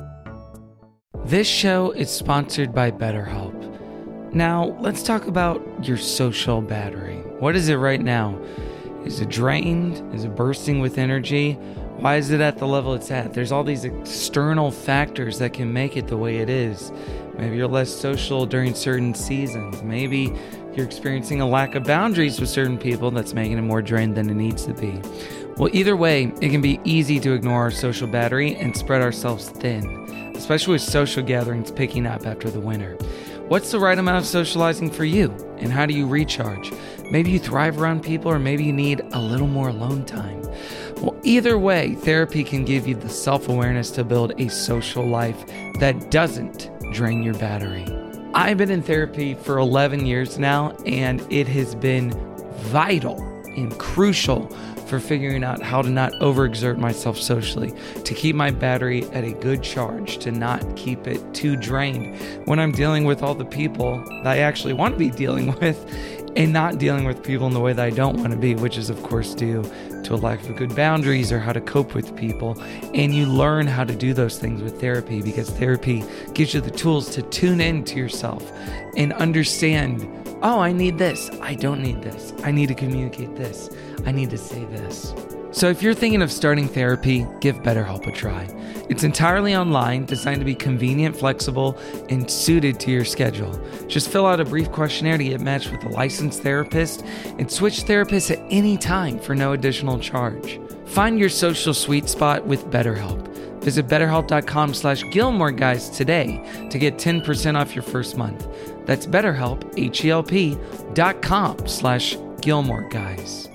This show is sponsored by BetterHelp. Now, let's talk about your social battery. What is it right now? Is it drained? Is it bursting with energy? Why is it at the level it's at? There's all these external factors that can make it the way it is. Maybe you're less social during certain seasons. Maybe you're experiencing a lack of boundaries with certain people that's making it more drained than it needs to be. Well, either way, it can be easy to ignore our social battery and spread ourselves thin, especially with social gatherings picking up after the winter. What's the right amount of socializing for you? And how do you recharge? Maybe you thrive around people, or maybe you need a little more alone time. Well, either way, therapy can give you the self-awareness to build a social life that doesn't drain your battery. I've been in therapy for eleven years now, and it has been vital and crucial for figuring out how to not overexert myself socially, to keep my battery at a good charge, to not keep it too drained when I'm dealing with all the people that I actually want to be dealing with, and not dealing with people in the way that I don't want to be, which is of course due to a lack of good boundaries or how to cope with people. And you learn how to do those things with therapy, because therapy gives you the tools to tune in to yourself and understand, oh, I need this. I don't need this. I need to communicate this. I need to say this. So if you're thinking of starting therapy, give BetterHelp a try. It's entirely online, designed to be convenient, flexible, and suited to your schedule. Just fill out a brief questionnaire to get matched with a licensed therapist and switch therapists at any time for no additional charge. Find your social sweet spot with BetterHelp. Visit betterhelp.com slash Gilmore Guys today to get ten percent off your first month. That's BetterHelp, H-E-L-P dot com slash Gilmore Guys.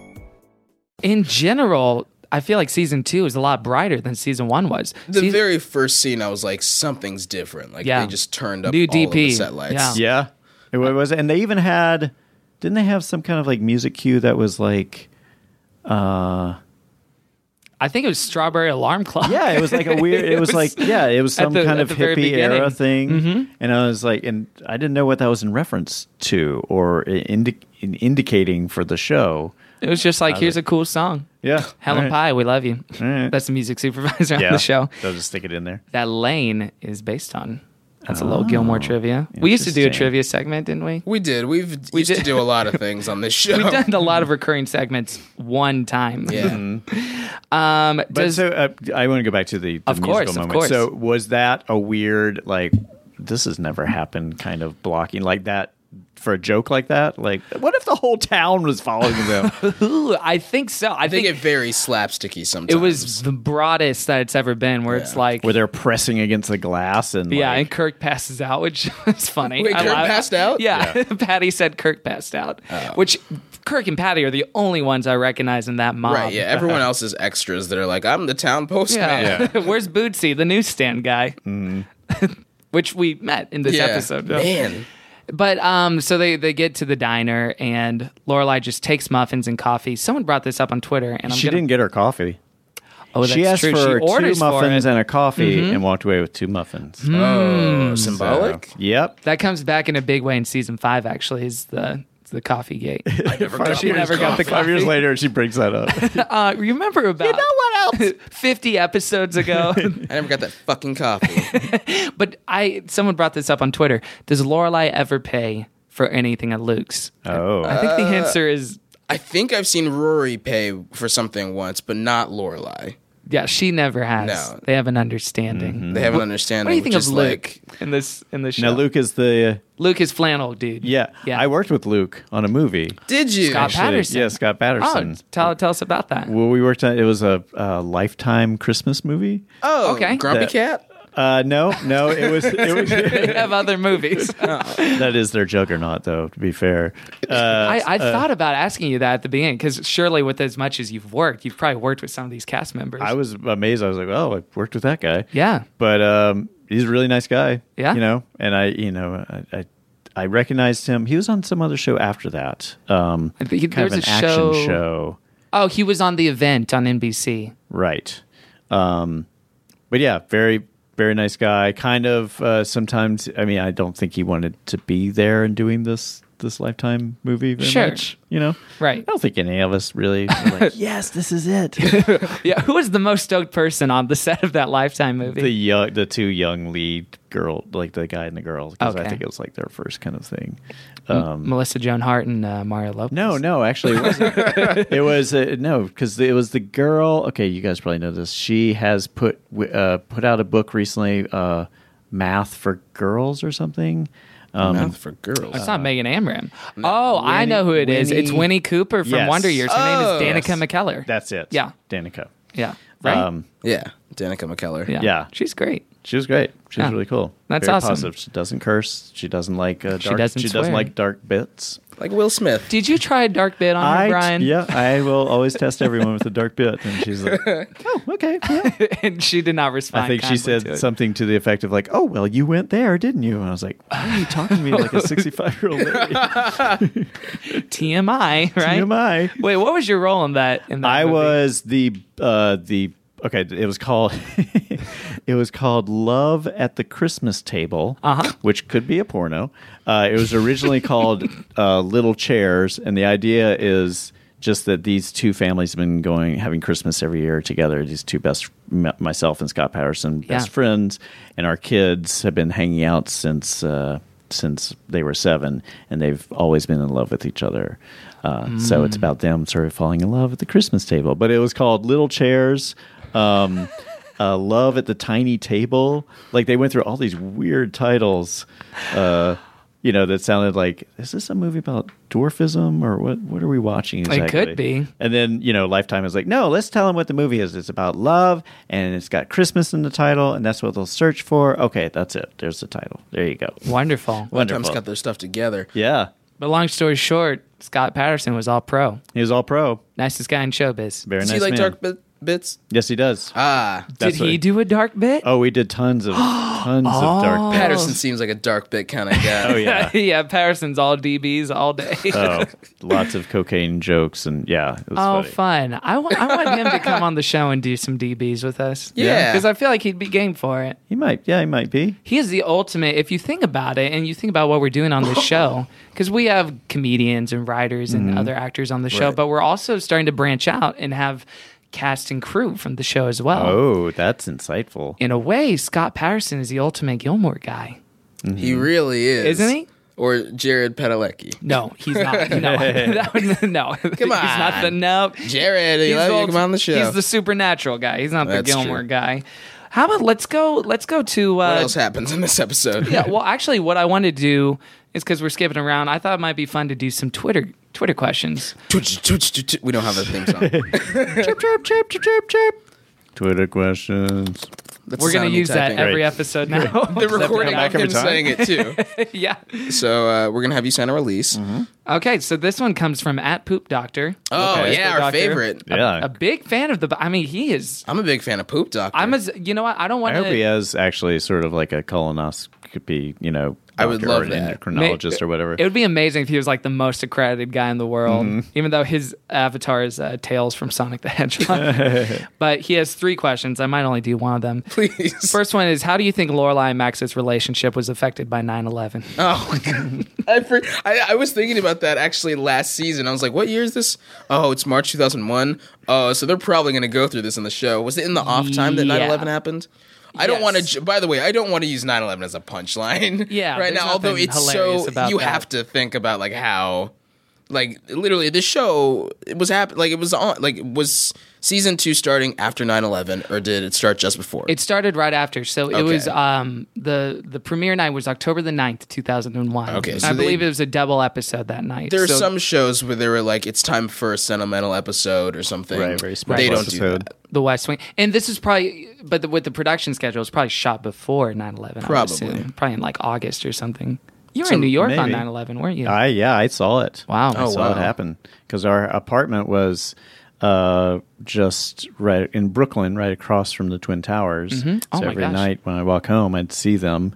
In general, I feel like season two is a lot brighter than season one was. The season- very first scene, I was like, something's different. Like Yeah. they just turned up New all D P. of the set lights. Yeah. Yeah, it wa- was, and they even had, didn't they have some kind of like music cue that was like, uh, I think it was Strawberry Alarm Clock. Yeah, it was like a weird. It, it was, was like yeah, it was some the, kind of hippie era thing, mm-hmm. and I was like, and I didn't know what that was in reference to or indi- in indicating for the show. It was just like, here's a cool song. Yeah, Helen right. Pye, we love you. Right. That's the music supervisor yeah. on the show. They'll just stick it in there. That Lane is based on. That's oh, a little Gilmore trivia. We used to do a trivia segment, didn't we? We did. We've We used did. to do a lot of things on this show. We've done a lot of recurring segments one time. Yeah. um, But does, so uh, I want to go back to the, the Of musical course, of moment. course. So was that a weird, like, this has never happened kind of blocking like that for a joke like that? Like, what if the whole town was following them? Ooh, I think so. I, I think think, it very slapsticky sometimes. it was the broadest that it's ever been, where it's like, Where they're pressing against the glass and yeah, like, and Kirk passes out, which is funny. Wait, I Kirk love- passed out? Yeah, Patty said Kirk passed out, which Kirk and Patty are the only ones I recognize in that mob. Right, yeah. Everyone else is extras that are like, I'm the town postman. Yeah. Where's Bootsy, the newsstand guy? Which we met in this Yeah. episode. Man. But um, so they, they get to the diner, and Lorelai just takes muffins and coffee. Someone brought this up on Twitter, and I'm she gonna, didn't get her coffee. Oh, that's she asked true. for she orders two muffins for it. and a coffee Mhm. and walked away with two muffins. Oh, symbolic? So, yep. That comes back in a big way in season five. Actually, is the the coffee gate. I never got She never got the Five years coffee. later, she brings that up. Uh, remember about you know what else? fifty episodes ago. I never got that fucking coffee. But I someone brought this up on Twitter. Does Lorelai ever pay for anything at Luke's? Oh. I think the answer is I think I've seen Rory pay for something once, but not Lorelai. yeah. She never has. No. They have an understanding. They have an understanding. What do you think which of is Luke like, in this in this show? Now, Luke is the. Luke is flannel dude. Yeah, Yeah. I worked with Luke on a movie. did you? Scott Actually, Patterson. Yeah, Scott Patterson. Oh, tell tell us about that. Well, we worked on it was a, a Lifetime Christmas movie. Oh, Okay. Grumpy That- Cat? Uh, no, no, it was it was They have other movies. that is their juggernaut, though. To be fair, uh, I, I thought about asking you that at the beginning because surely, with as much as you've worked, you've probably worked with some of these cast members. I was amazed. I was like, oh, I worked with that guy. yeah. But um, he's a really nice guy. Yeah. You know, and I, you know, I, I, I recognized him. He was on some other show after that. Um, I think he- kind of there an was a action show- show. Oh, he was on The Event on N B C. Right. Um, but yeah, very, very nice guy. Kind of uh, sometimes, I mean, I don't think he wanted to be there and doing this this Lifetime movie very Sure. much. You know? Right. I don't think any of us really were like, yes, this is it. Yeah. Who was the most stoked person on the set of that Lifetime movie? the young, the two young lead girl, like the guy and the girl, because I Okay. think it was like their first kind of thing. M- Um, Melissa Joan Hart and uh, Mario Lopez. No, no, actually, it wasn't. It was uh, no, because it was the girl. Okay, you guys probably know this. She has put w- uh, put out a book recently, uh, "Math for Girls" or something. Um, Math for girls. It's not Megan Amram. Oh, I know who it is. It's Winnie- Winnie Cooper from Yes. Wonder Years. Her Oh. name is Danica Yes. McKellar. That's it. Yeah. Danica. Yeah. Right? Um, Yeah, Danica McKellar. yeah. yeah. She's great. she was great. She was Yeah. really cool. That's Very awesome. Positive. She doesn't curse. She doesn't like uh, dark. She doesn't She doesn't swear. like dark bits. Like Will Smith. Did you try a dark bit on her, I Brian? yeah, I will always test everyone with a dark bit, and she's like, "Oh, okay." Yeah. And she did not respond. I think she kindly to said it. something to the effect of like, "Oh, well, you went there, didn't you?" And I was like, "Why are you talking to me like a sixty-five-year-old lady?" T M I, right? T M I. Wait, what was your role in that? In that I movie? was the uh, the okay. It was called it was called Love at the Christmas Table, Uh-huh. which could be a porno. Uh, it was originally called uh, Little Chairs, and the idea is just that these two families have been going having Christmas every year together. These two best, m- myself and Scott Patterson, best Yeah. friends, and our kids have been hanging out since uh, since they were seven, and they've always been in love with each other. Uh, So it's about them sort of falling in love at the Christmas table. But it was called Little Chairs. Um, uh, Love at the Tiny Table. Like they went through all these weird titles. Uh, you know, that sounded like, is this a movie about dwarfism or what? What are we watching exactly? It could be. And then, you know, Lifetime is like, no, let's tell them what the movie is. It's about love, and it's got Christmas in the title, and that's what they'll search for. Okay, that's it. There's the title. There you go. Wonderful. Lifetime's got their stuff together. Yeah. But long story short, Scott Patterson was all pro. He was all pro. Nicest guy in showbiz. Very Does nice he like man. dark bit- bits? Yes, he does. Ah. Did That's he what- do a dark bit? Oh, we did tons of Tons of dark bits. Patterson seems like a dark bit kind of guy. Oh, yeah. yeah, Patterson's all D Bs all day. Oh, lots of cocaine jokes. And yeah, it was Oh, funny. fun. I, w- I want him to come on the show and do some D Bs with us. Yeah. Because I feel like he'd be game for it. He might. Yeah, he might be. He is the ultimate, if you think about it, and you think about what we're doing on this show, because we have comedians and writers and other actors on the show, Right. but we're also starting to branch out and have cast and crew from the show as well. Oh, that's insightful. In a way, Scott Patterson is the ultimate Gilmore guy. He really is. Isn't he? Or Jared Padalecki. No, he's not. No, that would, no. Come on. He's not the, no. Jared, he He's love the you. ult- Come on the show. He's the supernatural guy. He's not the That's Gilmore true. guy. How about let's go, let's go to... Uh, what else happens in this episode? Yeah, well, actually, what I wanted to do is because we're skipping around. I thought it might be fun to do some Twitter Twitter questions. Twitch, twitch, twitch, twitch. We don't have a theme song. chirp, chirp, chirp, chirp, chirp, chirp. Twitter questions. That's We're the going sound to of me use that typing. every Great. episode now. The recording back of every him time? saying it too. yeah. So uh, we're gonna have you sign a release. Okay, so this one comes from at Poop Doctor. Oh Okay. yeah, our Doctor. favorite. Yeah. A big fan of the. I mean, he is. I'm a big fan of Poop Doctor. I'm as you know what I don't I want hope he to. has actually sort of like a colonoscopy, you know, I would doctor love or an that. endocrinologist or whatever. It would be amazing if he was like the most accredited guy in the world, Mm-hmm. even though his avatar is uh, Tails from Sonic the Hedgehog. But he has three questions. I might only do one of them. Please. First one is, how do you think Lorelai and Max's relationship was affected by nine eleven? Oh, I, for, I I was thinking about that actually last season. I was like, what year is this? Oh, it's March two thousand one. Oh, so they're probably going to go through this in the show. Was it in the off time that Yeah. nine eleven happened? I don't Yes. want to. By the way, I don't want to use nine eleven as a punchline. Yeah, right there's now. Although nothing it's hilarious so, about you that. have to think about like how, like literally, the show it was happen like it was on like was season two starting after nine eleven or did it start just before? It started right after. So it Okay. was um, the the premiere night was October the ninth, two thousand one. Okay, And so I they- believe it was a double episode that night. There are So- some shows where they were like, it's time for a sentimental episode or something. Right, very special They don't episode. do that. The West Wing. And this is probably, but the, with the production schedule, it's probably shot before nine eleven. Probably. Probably in like August or something. You were So in New York on maybe. nine eleven, weren't you? I yeah, I saw it. Wow. I Oh, saw it wow. happen because our apartment was uh, just right in Brooklyn, right across from the Twin Towers. Mhm. Oh so my every gosh. night when I walk home, I'd see them,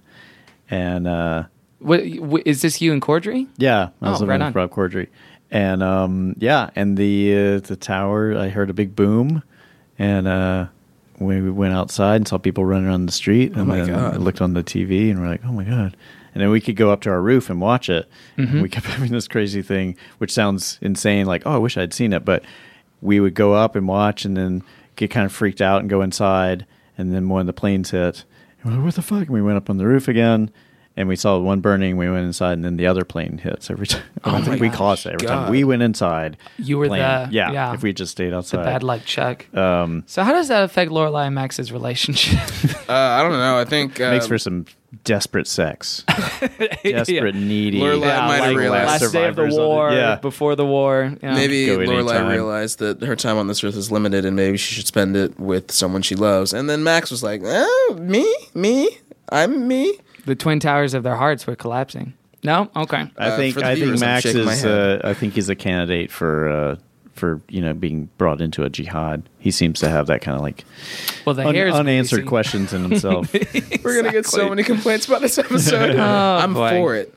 and uh, What, wh- is this you and Cordry? yeah, I was Oh, living right with on. Rob Corddry, and um, yeah, and the uh, the tower. I heard a big boom, and uh, we we went outside and saw people running around the street, and my then God. I looked on the T V, and we're like, oh my God. And then we could go up to our roof and watch it. Mm-hmm. And we kept having this crazy thing, which sounds insane, like, oh, I wish I'd seen it. But we would go up and watch and then get kind of freaked out and go inside. And then one of the planes hit. And we're like, what the fuck? And we went up on the roof again. And we saw one burning. We went inside, and then the other plane hits every time. I think we caused it every time God. we went inside. You were plane- the- yeah, yeah. If we just stayed The outside, bad luck Chuck. um, So how does that affect Lorelai and Max's relationship? Uh, I don't know. I think uh, makes for some desperate sex, desperate, needy. Lorelai yeah, might have like realized- last day of the survivors of it. war, Yeah. before the war. you know. maybe Go anytime. Lorelai realized that her time on this earth is limited, and maybe she should spend it with someone she loves. And then Max was like, "Oh, me, me, I'm me." The twin towers of their hearts were collapsing. No? Okay. I Uh, think for the I think viewers, I'm Max shaking my is. head. Uh, I think he's a candidate for uh, for you know being brought into a jihad. He seems to have that kind of like Well, the un- hair's unanswered greasy. questions in himself. We're gonna get so many complaints about this episode. I'm boy. for it.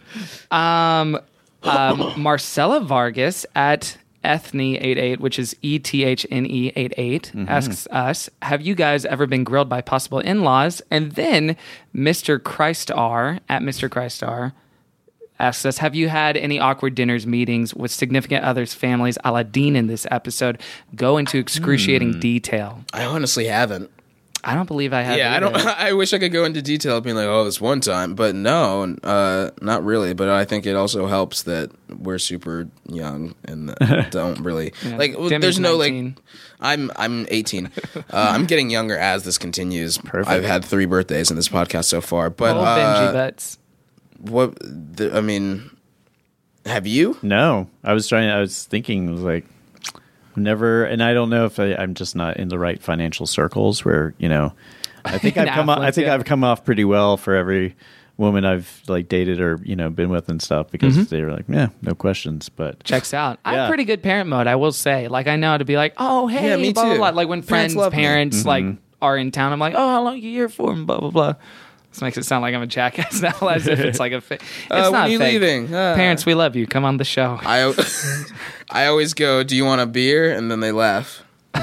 Um, um, Marcella Vargas at Ethne eighty-eight, which is E T H N E eighty-eight, asks us, have you guys ever been grilled by possible in-laws? And then Mister Christ R at Mister Christ R asks us, have you had any awkward dinners, meetings with significant others' families a la Dean in this episode? Go into excruciating detail. I honestly haven't. I don't believe I have Yeah, I don't. either. I wish I could go into detail, being like, "Oh, this one time," but no, uh, not really. But I think it also helps that we're super young and don't really like. well, Demi's there's no nineteen. like. I'm I'm eighteen. Uh, I'm getting younger as this continues. Perfect. I've had three birthdays in this podcast so far, but Old Benji uh, butts. what? The, I mean, have you? No, I was trying. I was thinking, I was like, never. And I don't know if I, I'm just not in the right financial circles where you know. I think I've come. Off, I think yeah. I've come off pretty well for every woman I've like dated or you know been with and stuff because they were like, yeah, no questions. But Checks out. I Yeah. have pretty good parent mode, I will say. Like, I know how to be like, oh, hey, Yeah, me blah, blah, too. blah. Like, when Parents friends, love me. parents, like, are in town, I'm like, oh, how long are you here for? And blah, blah, blah. This makes it sound like I'm a jackass now, as if it's like a fake. It's Uh, not when are you fake. leaving? Uh. Parents, we love you. Come on the show. I, I always go, do you want a beer? And then they laugh.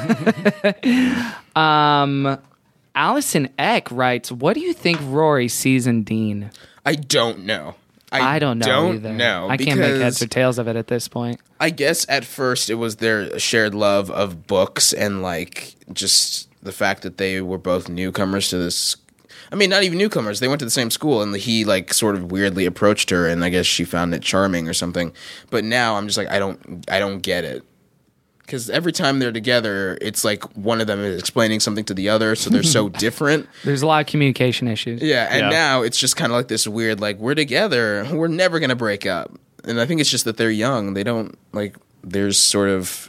um, Allison Eck writes, what do you think Rory sees in Dean? I don't know. I, I don't know don't either. know. I can't make because heads or tails of it at this point. I guess at first it was their shared love of books and like just the fact that they were both newcomers to this. I mean, not even newcomers. They went to the same school, and he like sort of weirdly approached her, and I guess she found it charming or something. But now I'm just like, I don't, I don't get it. Because every time they're together, it's like one of them is explaining something to the other, so they're so different. There's a lot of communication issues. Yeah, and Yeah. now it's just kind of like this weird, like, we're together, we're never going to break up. And I think it's just that they're young. They don't, like, there's sort of...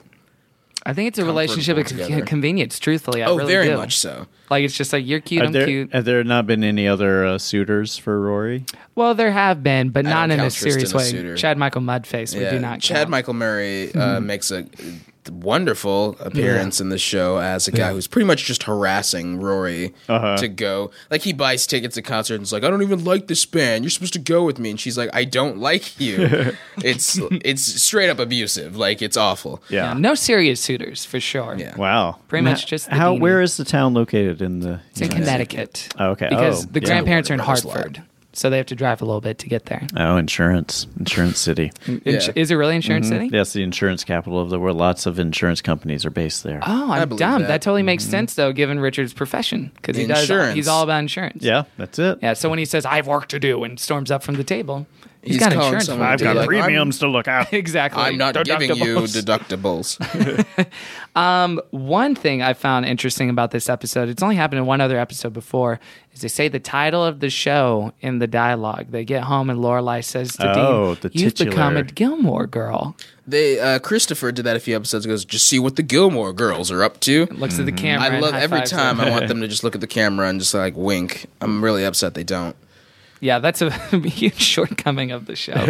I think it's a relationship of Comfortable con- together. convenience, truthfully. I oh, really very do. much so. Like, it's just like, you're cute, Have I'm there, cute. have there not been any other uh, suitors for Rory? Well, there have been, but I not don't in a count serious Tristan as way. suitor. Chad Michael Mudface, we Yeah, do not Chad count. Michael Murray uh, makes a wonderful appearance in the show as a guy who's pretty much just harassing Rory Uh-huh. to go. Like, he buys tickets to concerts and is like, I don't even like this band. You're supposed to go with me. And she's like, I don't like you. it's it's straight up abusive. Like, it's awful. Yeah. Yeah, no serious suitors, for sure. Yeah. Wow. Pretty And much h- just the how. Deanie. Where is the town located in the? It's in Connecticut. Oh, okay. Because Oh, the yeah. grandparents are in Warner Brothers Hartford, so they have to drive a little bit to get there. Oh, insurance, insurance city. Ins- Yeah. Is it really Insurance City? That's the insurance capital of the world. Lots of insurance companies are based there. Oh, I I'm believe dumb. That. that. totally makes sense, though, given Richard's profession, because he does. Insurance. He's all about insurance. Yeah, that's it. Yeah. So when he says, "I have work to do," and storms up from the table, he's He's got calling insurance. someone for to it. do Like, premiums to look at. Exactly. I'm not giving you Deductibles. deductibles. Um, one thing I found interesting about this episode, it's only happened in one other episode before, is they say the title of the show in the dialogue. They get home and Lorelai says to Oh, Dean, the "You've become a titular. Gilmore Girl." They uh, Christopher did that a few episodes ago. Goes, just see what the Gilmore Girls are up to. Looks at the camera. I and love every high-fives time them. I want them to just look at the camera and just like wink. I'm really upset they don't. Yeah, that's a huge shortcoming of the show.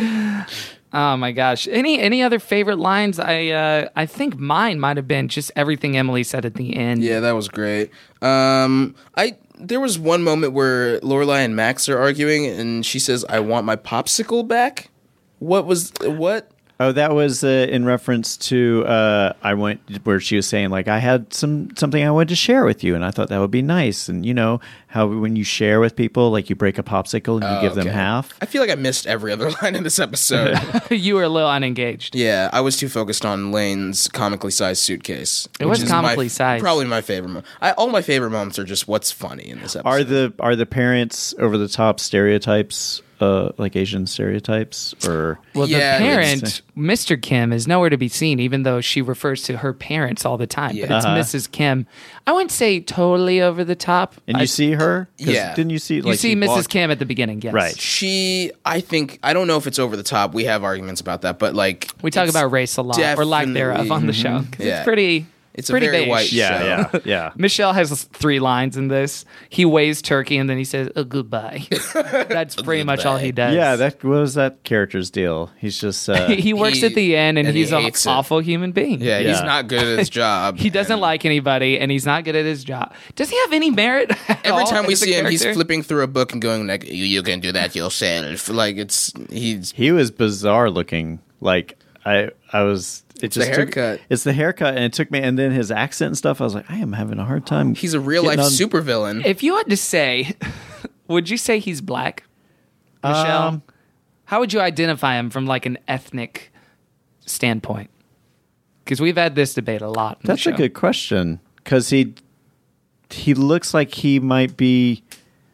Oh my gosh! Any any other favorite lines? I uh, I think mine might have been just everything Emily said at the end. Yeah, that was great. Um, I there was one moment where Lorelai and Max are arguing, and she says, "I want my popsicle back." What was what? Oh, that was uh, in reference to uh, I went where she was saying like I had some something I wanted to share with you, and I thought that would be nice. And you know how when you share with people, like you break a popsicle and you Oh, give them okay. half. I feel like I missed every other line in this episode. You were a little unengaged. Yeah, I was too focused on Lane's comically sized suitcase. It which was is my- comically sized. Probably my favorite moment. I, all my favorite moments are just what's funny in this episode. Are the are the parents over the top stereotypes? Uh, like Asian stereotypes, or Well, Yeah, the it's- parent, Mister Kim, is nowhere to be seen, even though she refers to her parents all the time. But Yeah. it's Uh-huh. Missus Kim. I wouldn't say totally over the top. and you I- see her? 'Cause Yeah. didn't you see? you Like, see she Missus walked- Kim at the beginning, yes. Right. She, I think, I don't know if it's over the top. We have arguments about that, but like We talk it's about race a lot, or lack thereof, on the show. 'cause Yeah. It's pretty. It's a pretty very beige. white Yeah, show. yeah, yeah. Michelle has three lines in this. He weighs turkey and then he says, oh, goodbye. That's pretty much all he does. Yeah, that what was that character's deal? He's just uh, he works He- at the end and, and he he's an hates it. awful human being. Yeah, he's Yeah. not good at his job. He doesn't And like anybody and he's not good at his job. Does he have any merit? at Every all time we as a see him, he's character? flipping through a book and going like, "You, you can do that yourself." Like it's he's he was bizarre looking. Like I I was. It It's the just took- haircut. it's the haircut, and it took me. And then his accent and stuff. I was like, I am having a hard time. he's a real life getting on- supervillain. If you had to say, would you say he's black, Michelle? Um, How would you identify him from like an ethnic standpoint? Because we've had this debate a lot. in the That's a show. good question because he he looks like he might be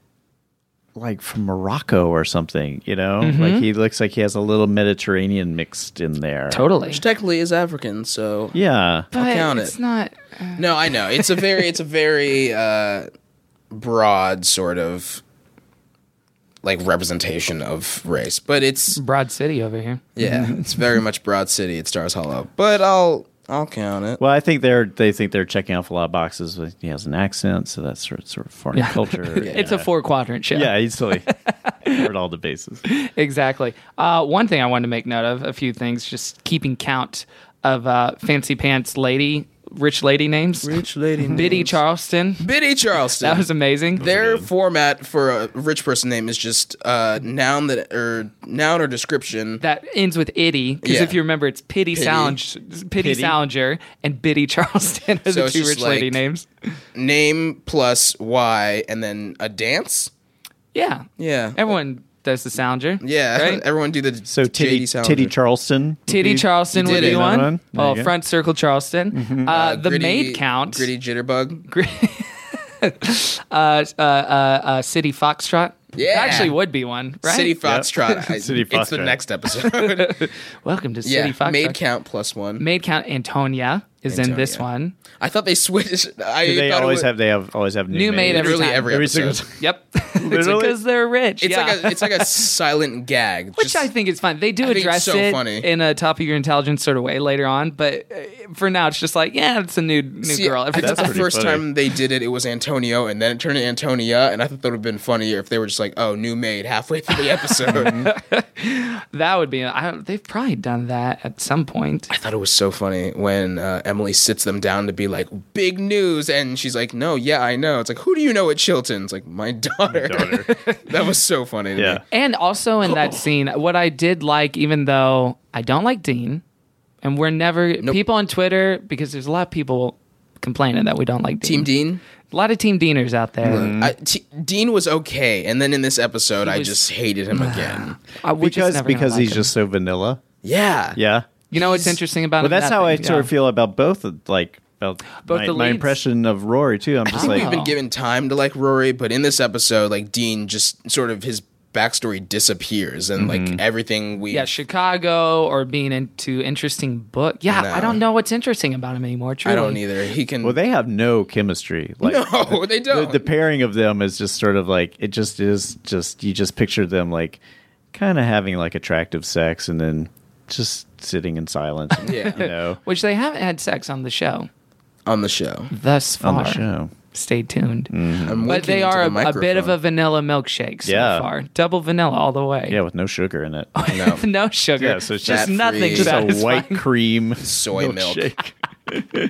like from Morocco or something. You know, Mm-hmm. like he looks like he has a little Mediterranean mixed in there. Totally. Which technically is African, so Yeah. But count it's it. not. no, I know it's a very it's a very uh, broad sort of like representation of race, but it's Broad City over here. yeah, it's very much Broad City at Stars Hollow. But I'll I'll count it. Well, I think they're they think they're checking off a lot of boxes. With, he has an accent, so that's sort of, sort of foreign culture. It's a four quadrant show. Yeah, easily covered all the bases. Exactly. Uh, one thing I wanted to make note of, a few things, just keeping count of uh, Fancy Pants Lady rich lady names. Rich lady names. Biddy Charleston. Biddy Charleston. That was amazing. Their format for a rich person name is just uh, noun that or noun or description that ends with itty, because Yeah. if you remember, it's Pity, Pity. Salinger, Pity, Pity. Salinger and Biddy Charleston are So the it's two just rich lady like- names. name plus Y and then a dance. Yeah, Yeah. everyone does the Salinger. Yeah, right. everyone do the So J D Titty, Salinger. Titty Charleston. would Titty be- Charleston You would did be it. one. Another one? There Oh, you go. front circle Charleston. Uh, the Gritty- maid count. Gritty Jitterbug. Gr- uh, uh, uh, uh, City Foxtrot. Yeah. That actually would be one, right? City Foxtrot. I- City It's the Foxtrot. next episode. Welcome to yeah, City Foxtrot. maid count plus one. Maid count Antonia is in this Antonia. one. I thought they switched. I Do they thought it always was- have? They have always have new, New maid maids? every literally time. every Every episode. single time. Yep. it's Literally? because they're rich. It's yeah. like a it's like a silent gag. Which Just- I think is fun. They do I think it's address so it funny. in a top of your intelligence sort of way later on, but uh, for now it's just like, yeah, it's a new new See, girl I every thought time. the pretty first funny. time they did it, it was Antonio, and then it turned to Antonia, and I thought that would have been funnier if they were just like, "Oh, new maid" halfway through the episode. That would be. I don't, they've probably done that at some point. I thought it was so funny when uh, Emily sits them down to be like, "Big news," and she's like, "No, yeah, I know." It's like, "Who do you know at Chilton?" It's like, "My daughter." daughter. That was so funny to Yeah. me. And also in that scene, what I did like, even though I don't like Dean, and we're never people on Twitter, because there's a lot of people complaining that we don't like Dean. Team Dean. A lot of Team Deaners out there. I, T- Dean was okay, and then in this episode, I was- just hated him again. Uh, we're just Because never gonna because like he's him. just so vanilla. Yeah, Yeah. You know what's interesting about Well, him? that's how I Nothing, sort of yeah. feel about both. of, Like about Both my, the my leads. impression of Rory too. I'm just I think like, we've been given time to like Rory, but in this episode, like Dean just sort of his backstory disappears, and Mm-hmm. like everything we Yeah, Chicago or being into interesting book. Yeah, No. I don't know what's interesting about him anymore. I Truly. don't either. He can. well, they have no chemistry. Like, no, they the, don't. the pairing of them is just sort of like it just is just you just picture them like kind of having like attractive sex and then just sitting in silence. Yeah. You know, Which they haven't had sex on the show on the show. thus far. on the show. Stay tuned. I'm But winking they into are the a, a bit of a microphone. vanilla milkshake so Yeah. far. Double vanilla all the way. Yeah, with no sugar in it. No. no sugar. Yeah, so it's just just nothing. fat-free. Just a satisfying. white cream soy milk. milkshake.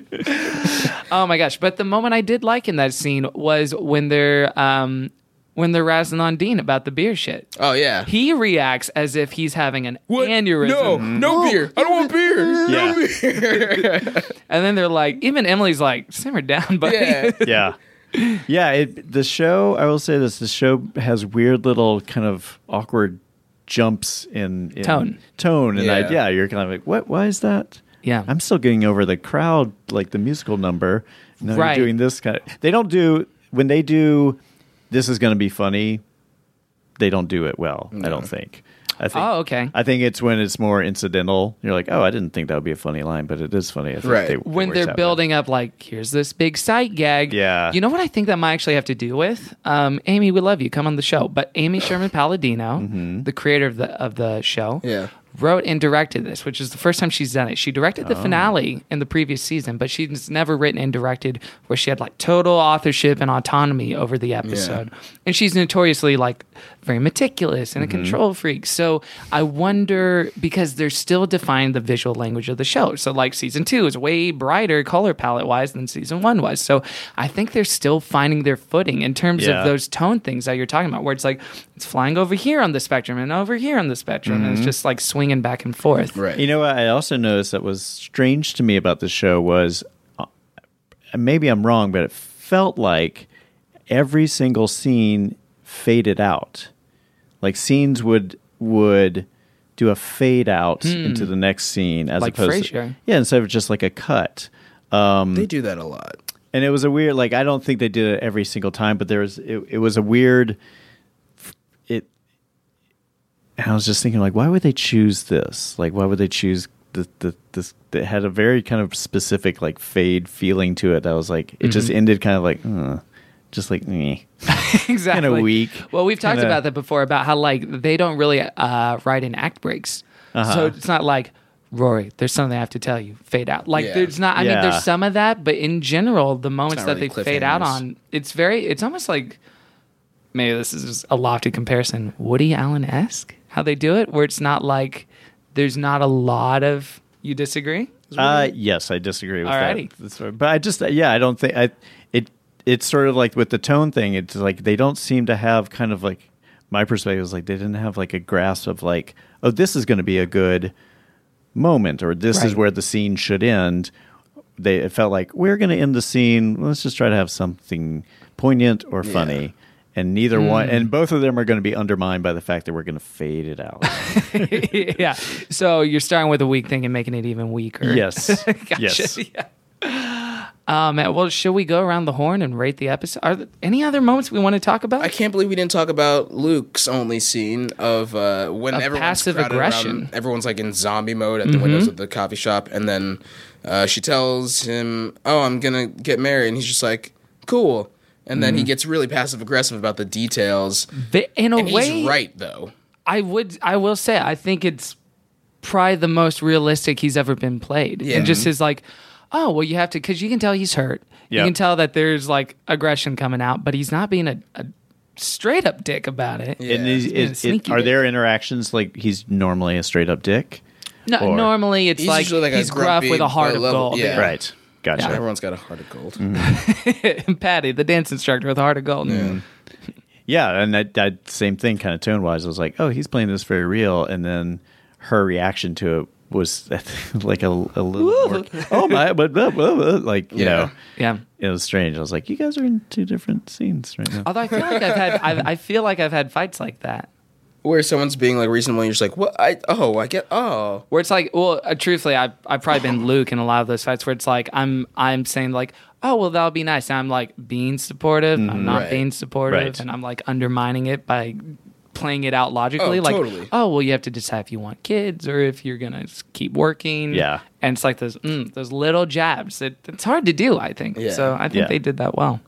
Oh my gosh! But the moment I did like in that scene was when they're um, when they're razzing on Dean about the beer shit. Oh yeah. He reacts as if he's having an What? aneurysm. No, no beer. I don't want beer. Yeah. No beer. And then they're like, even Emily's like, simmer down, buddy. Yeah. Yeah. Yeah, it, the show, I will say this, the show has weird little kind of awkward jumps in, in Tone. Tone. And Yeah. I, yeah, you're kind of like, what? Why is that? Yeah. I'm still getting over the crowd, like the musical number. Now Right. you're doing this kind of, they don't do, when they do, this is going to be funny, they don't do it well, I don't think. I think. Oh, okay. I think it's when it's more incidental. You're like, oh, I didn't think that would be a funny line, but it is funny. I think Right. they- it When works they're out building up, like, here's this big sight gag. Yeah. You know what I think that might actually have to do with? Um, Amy, we love you. Come on the show. But Amy Sherman Palladino, Mm-hmm. the creator of the of the show, Yeah. wrote and directed this, which is the first time she's done it. She directed the Oh. finale in the previous season, but she's never written and directed where she had like total authorship and autonomy over the episode. And she's notoriously like very meticulous and a Mm-hmm. control freak. So I wonder, because they're still defining the visual language of the show. So like season two is way brighter color palette wise than season one was. So I think they're still finding their footing in terms Yeah. of those tone things that you're talking about, where it's like it's flying over here on the spectrum and over here on the spectrum, and it's just like swinging back and forth. Right. You know what I also noticed that was strange to me about the show was, uh, maybe I'm wrong, but it felt like every single scene faded out. Like scenes would would do a fade out into the next scene as Like opposed Frasier. to yeah, instead of just like a cut. They do that a lot. And it was a weird, like I don't think they did it every single time, but there was it, it was a weird. It. And I was just thinking, like, why would they choose this? Like, why would they choose the the this? That had a very kind of specific like fade feeling to it. That was like it just ended kind of like, uh, just like me. Exactly. Kinda weak. Well, we've talked Kinda- about that before about how like they don't really uh, write in act breaks, so it's not like Rory, there's something I have to tell you. Fade out. Like Yeah. there's not. I mean, Yeah. there's some of that, but in general, the moments not that really they fade out cliffhangers. on, it's very. It's almost like maybe this is just a lofty comparison, Woody Allen esque. How they do it, where it's not like there's not a lot of You disagree? Uh, yes, I disagree with Alrighty. that. That's right. But I just, yeah, I don't think I. It it's sort of like with the tone thing. It's like they don't seem to have kind of like my perspective is like they didn't have like a grasp of like, oh, this is going to be a good moment, or this Right. is where the scene should end. They it felt like we're going to end the scene. Let's just try to have something poignant or funny. Yeah. And neither Hmm. one, and both of them are going to be undermined by the fact that we're going to fade it out. Yeah. So you're starting with a weak thing and making it even weaker. Yes. Gotcha. Yes. Yeah. Um, well, should we go around the horn and rate the episode? Are there any other moments we want to talk about? I can't believe we didn't talk about Luke's only scene of uh, when Of everyone's passive crowded aggression. around- everyone's like in zombie mode at the windows of the coffee shop, and then uh, she tells him, "Oh, I'm gonna get married," and he's just like, "Cool." And then he gets really passive aggressive about the details. The- in a and way, he's right though. I would, I will say, I think it's probably the most realistic he's ever been played. Yeah. And just is like, oh, well, you have to, because you can tell he's hurt. You Yep. can tell that there's like aggression coming out, but he's not being a, a straight up dick about it. Yeah. And is, He's being a is, it, sneaky are dick. there interactions like he's normally a straight up dick? No, Or- normally it's He's like, usually like a he's gruff grumpy, with a heart but of level- gold. yeah. Right. Gotcha. Everyone's got a heart of gold. And Patty, the dance instructor with a heart of gold. Yeah. Yeah, and that, that same thing kind of tone wise. I was like, oh, he's playing this very real. And then her reaction to it was like a, a little more, oh my, but blah, blah, blah, like, you Yeah. know, Yeah. it was strange. I was like, you guys are in two different scenes right now. Although I feel like I've had, I've, I feel like I've had fights like that. Where someone's being like reasonable, and you're just like, "What? I oh, I get oh." Where it's like, well, uh, truthfully, I've, I've probably been Luke in a lot of those fights where it's like, I'm I'm saying like, oh, well, that'll be nice. And I'm like being supportive. I'm not Right. being supportive. Right. And I'm like undermining it by playing it out logically. Oh, like, totally. oh, well, you have to decide if you want kids or if you're going to keep working. Yeah. And it's like those, mm, those little jabs. It, it's hard to do, I think. Yeah. So I think Yeah. they did that well.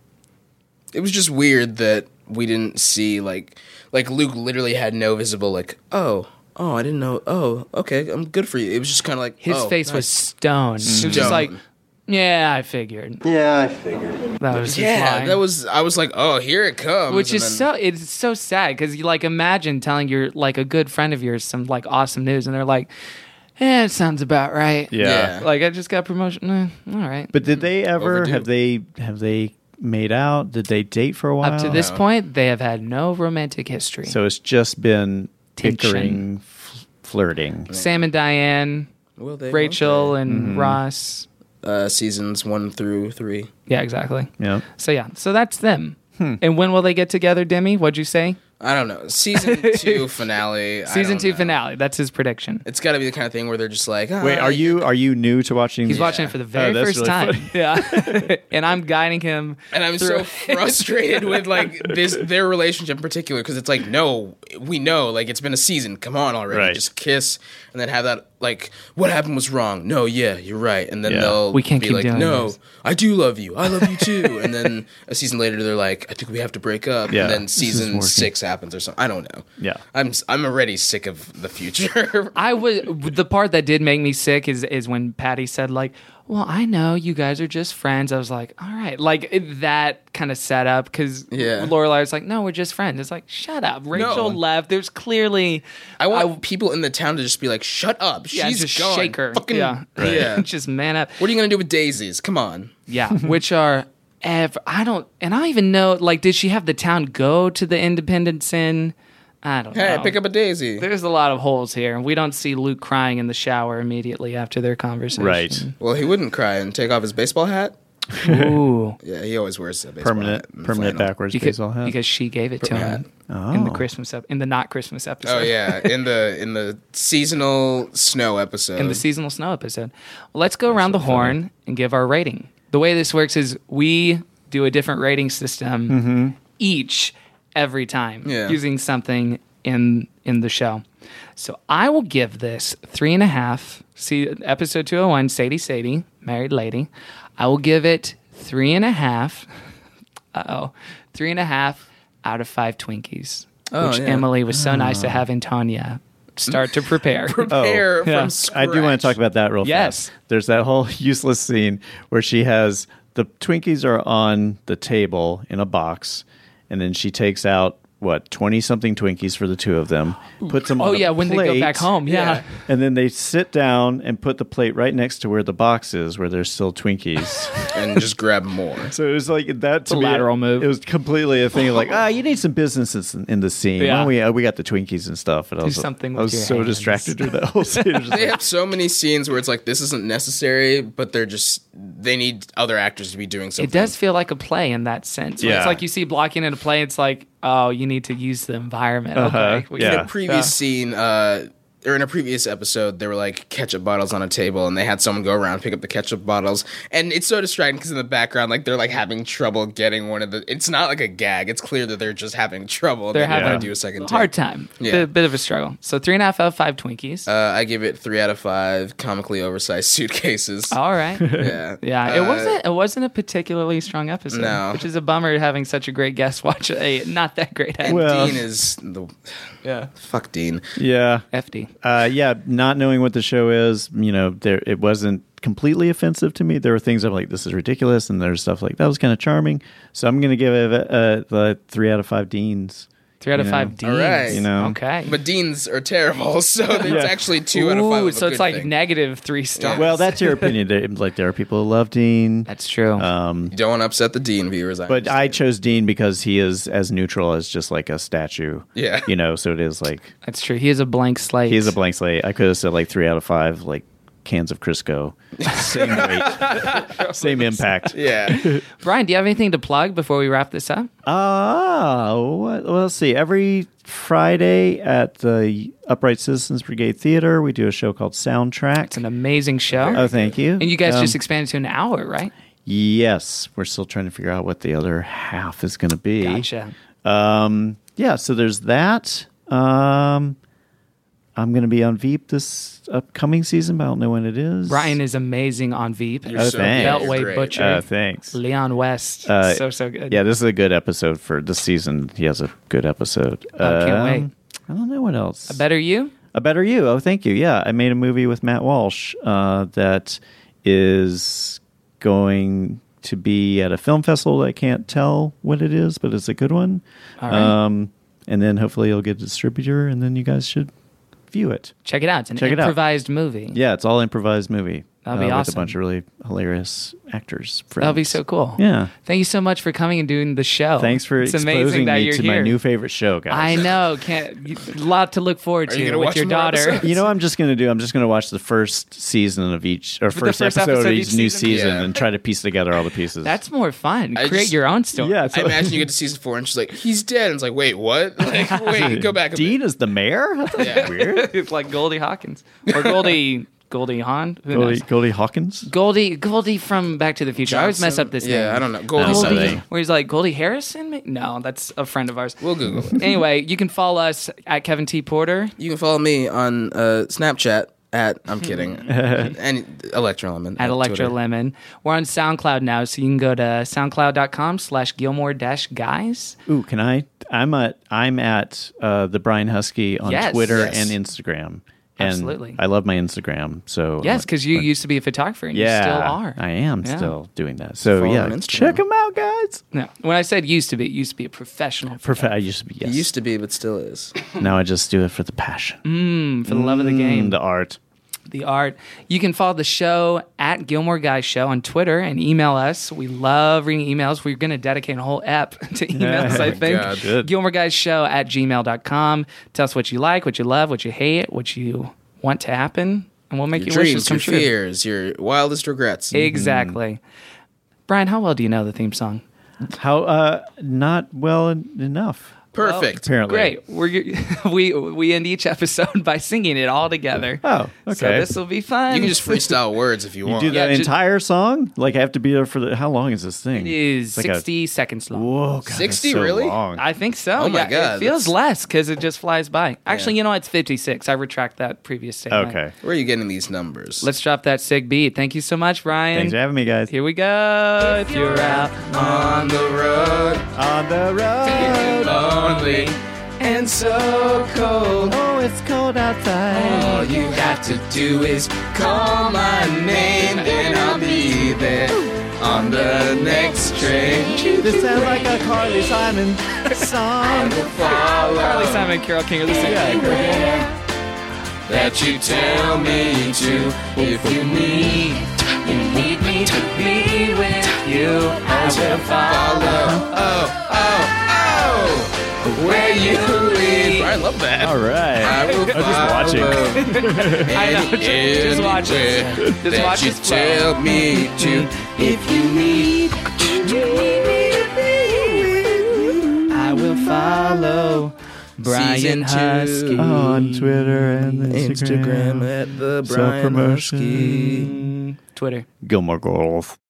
It was just weird that we didn't see like like Luke literally had no visible like oh oh I didn't know oh okay I'm good for you. It was just kind of like His oh, face nice. was stone. It was just Stone. like, yeah, I figured. Yeah, I figured. That was his yeah line. that was I was like oh here it comes Which and is then- so it's so sad because you like imagine telling your like a good friend of yours some like awesome news and they're like, "Eh, it sounds about right." Yeah. Yeah. Like I just got promotion. Eh, all right. But did they ever, Overdue. have they, have they made out? Did they date for a while? Up to this No. point, they have had no romantic history. So it's just been Tension. bickering, f- flirting. Sam and Diane, Will they? Rachel Okay. and Ross. uh, seasons one through three. Yeah, exactly. Yeah. So yeah, so that's them. And when will they get together, Demi? What'd you say? I don't know. Season two finale. I Season don't two know. finale. That's his prediction. It's got to be the kind of thing where they're just like, ah, Wait, are you are you new to watching? He's the- watching it for the very Oh, that's first really time. funny. Yeah. And I'm guiding him. And I'm so frustrated with like this their relationship in particular because it's like, no, we know, like it's been a season. Come on already, Right. just kiss, and then have that like, what happened was wrong. No, yeah, you're right, and then Yeah. they'll We can't be keep like, doing no, this. I do love you, I love you too, and then a season later they're like, I think we have to break up, Yeah. and then This is season working. six happens or something. I don't know. Yeah. I'm I'm already sick of the future. I was the part that did make me sick is is when Patty said like, "Well, I know you guys are just friends." I was like, "All right," like it, that kind of set up because Yeah. Lorelai was like, "No, we're just friends." It's like, shut up. Rachel No. left. There's clearly I want people in the town to just be like, shut up, yeah, she's just gone. shake her. Fucking yeah, yeah. just man up. What are you gonna do with daisies? Come on. Yeah, which are. Ev- I don't, and I don't even know. Like, did she have the town go to the Independence Inn? I don't Hey, know. pick up a daisy. There's a lot of holes here, and we don't see Luke crying in the shower immediately after their conversation. Right. Well, he wouldn't cry and take off his baseball hat. Ooh. Yeah, he always wears a baseball Permanent, hat and permanent flannel. backwards Because, baseball hat. because she gave it to Permanent him Oh. in the Christmas ep- in the not Christmas episode. Oh yeah, in the in the seasonal snow episode. in the seasonal snow episode. Well, let's go around the horn and give our rating. The way this works is we do a different rating system each every time Yeah. using something in in the show. So I will give this three and a half. See episode two oh one, Sadie Sadie, married lady. I will give it three and a half. Uh oh, three and a half out of five Twinkies, Oh, which yeah. Emily was so nice to have in Tanya start to prepare. prepare yeah. from scratch. I do want to talk about that real Yes. fast. There's that whole useless scene where she has the Twinkies are on the table in a box, and then she takes out what, twenty-something Twinkies for the two of them, puts them on Oh, a yeah, when they go plate, back home, yeah. and then they sit down and put the plate right next to where the box is, where there's still Twinkies. and just grab more. So it was like that to a me. lateral move. It was completely a thing of like, ah, you need some business in, in the scene. Yeah. Well, we uh, we got the Twinkies and stuff. And I Do was, something I with was your so hands. distracted through that whole scene. It was just They like, have so many scenes where it's like this isn't necessary, but they're just they need other actors to be doing something. It does feel like a play in that sense. Where Yeah. It's like you see blocking in a play, it's like, oh, you need to use the environment. Uh-huh. Okay. We- Yeah. In a previous Yeah. scene, uh, or in a previous episode, there were like ketchup bottles on a table, and they had someone go around pick up the ketchup bottles, and it's so distracting because in the background, like they're like having trouble getting one of the. It's not like a gag; it's clear that they're just having trouble. They're They having want to do a second take. hard time. Yeah. Bit, bit of a struggle. So three and a half out of five Twinkies. Uh, I give it three out of five comically oversized suitcases. All right. Yeah, Yeah, it Uh, wasn't. It wasn't a particularly strong episode. No. Which is a bummer having such a great guest watch a not that great. And Well- Dean is the yeah, fuck Dean. yeah. F D. Uh, yeah, not knowing what the show is, you know, there it wasn't completely offensive to me. There were things I'm like, this is ridiculous, and there's stuff like that was kind of charming. So I'm going to give it uh, the three out of five Deans. Three out of You know. five Deans. All right. You know. Okay. But Deans are terrible, so it's Yeah. actually two out of five. Ooh, of a so it's good like thing. negative three stars. Well, that's your opinion. There- Like there are people who love Dean, That's true. um, You don't want to upset the Dean viewers. I but I understand. chose Dean because he is as neutral as just like a statue. Yeah. you know. So it is like that's true. He is a blank slate. he is a blank slate. I could have said like three out of five, like cans of Crisco, same weight, same impact. Yeah. Brian, do you have anything to plug before we wrap this up? Ah, what, well, let's see. Every Friday at the Upright Citizens Brigade Theater, we do a show called Soundtrack. It's an amazing show. Oh, thank you. And you guys Um, just expanded to an hour, right? Yes, we're still trying to figure out what the other half is going to be. Gotcha. Um, yeah, so there's that. Um, I'm going to be on Veep this upcoming season, but I don't know when it is. Brian is amazing on Veep. You're Oh, so thanks. good. You're Beltway great. Butcher. Uh, thanks. Leon West. Uh, so, so good. Yeah, this is a good episode for this season. He has a good episode. I can't Um, wait. I don't know what else. A Better You? A Better You. Oh, thank you. Yeah, I made a movie with Matt Walsh uh, that is going to be at a film festival. I can't tell what it is, but it's a good one. All right. Um, and then hopefully you'll get a distributor, and then you guys should view it. Check it out. It's an Check it out. improvised movie. Yeah, it's all improvised movie. That'll be uh, awesome. With a bunch of really hilarious actors. Friends. That'll be so cool. Yeah. Thank you so much for coming and doing the show. Thanks for it's exposing amazing that me you're to here. my new favorite show, guys. I know. Can't you- a lot to look forward Are you to gonna with watch your more daughter. episodes? You know what I'm just going to do? I'm just going to watch the first season of each, or the first, first episode, episode of of each each new season? season Yeah. and try to piece together all the pieces. That's more fun. I Create just- your own story. yeah. I So, imagine you get to season four and she's like, he's dead. And it's like, wait, what? Like, wait, go back a Dean bit. is the mayor? That's Yeah. weird. It's like Goldie Hawkins or Goldie Goldie Hawn. Who Goldie, knows? Goldie Hawkins? Goldie Goldie from Back to the Future. I always mess up this yeah, name. I don't know. Goldie Goldie- something. Where he's like Goldie Harrison? Ma- No, that's a friend of ours. We'll Google it. Anyway, you can follow us at Kevin T. Porter. You can follow me on uh, Snapchat at, I'm kidding, and Electro Lemon. At Electro Twitter. Lemon. We're on SoundCloud now, so you can go to soundcloud.com slash Gilmore dash guys. Ooh, can I? I'm at I'm at uh, the Brian Husky on Yes. Twitter Yes. and Instagram. And Absolutely. I love my Instagram. So Yes, because you used to be a photographer and yeah, you still are. I am Yeah. still doing that. So Follow yeah, on Instagram. check them out, guys. No, when I said used to be, it used to be a professional Perfect. I used to be. Yes. He used to be, but still is. Now I just do it for the passion, Mm, for the love of the game. Mm, the art. The art. You can follow the show at Gilmore Guys Show on Twitter and email us. We love reading emails. We're going to dedicate a whole ep to emails, I Oh my think. God, good. Gilmore Guys Show at gmail dot com. Tell us what you like, what you love, what you hate, what you want to happen, and we'll make Your your wishes dreams, come your true. fears, your wildest regrets. Exactly. Brian, how well do you know the theme song? How? Uh, not well en- enough. Perfect. Apparently. Great. We're, we we end each episode by singing it all together. Oh, okay. So this will be fun. You can just freestyle words if you, You want. do the Yeah, ju- entire song? Like I have to be there for the? How long is this thing? It is It's like a- sixty seconds long. Whoa, God, sixty, that's so really? long. I think so. Oh my yeah, God, it feels that's- less because it just flies by. Actually, you know what? It's fifty-six. I retract that previous statement. Okay. Where are you getting these numbers? Let's drop that sick beat. Thank you so much, Brian. Thanks for having me, guys. Here we go. If you're out on the road, On the road. lonely, and so cold. Oh, it's cold outside. All you have to do is call my name, and I'll be there. on the next train. This sounds like a Carly Simon song. Carly Simon and Carole King are the same. Yeah, That you tell me to if you need, you need me to be with you. I will follow. Oh, oh, oh. Where you lead. I love that. all right. I will I'm just watching. I know, just- just watch it. Just that watch you it flow. tell me to if you need, you need me to be with you. I will follow Brian Season two. Husky. On Twitter and Instagram. Instagram at the Brian Self-promotion. Husky. Twitter. Gilmore Girls.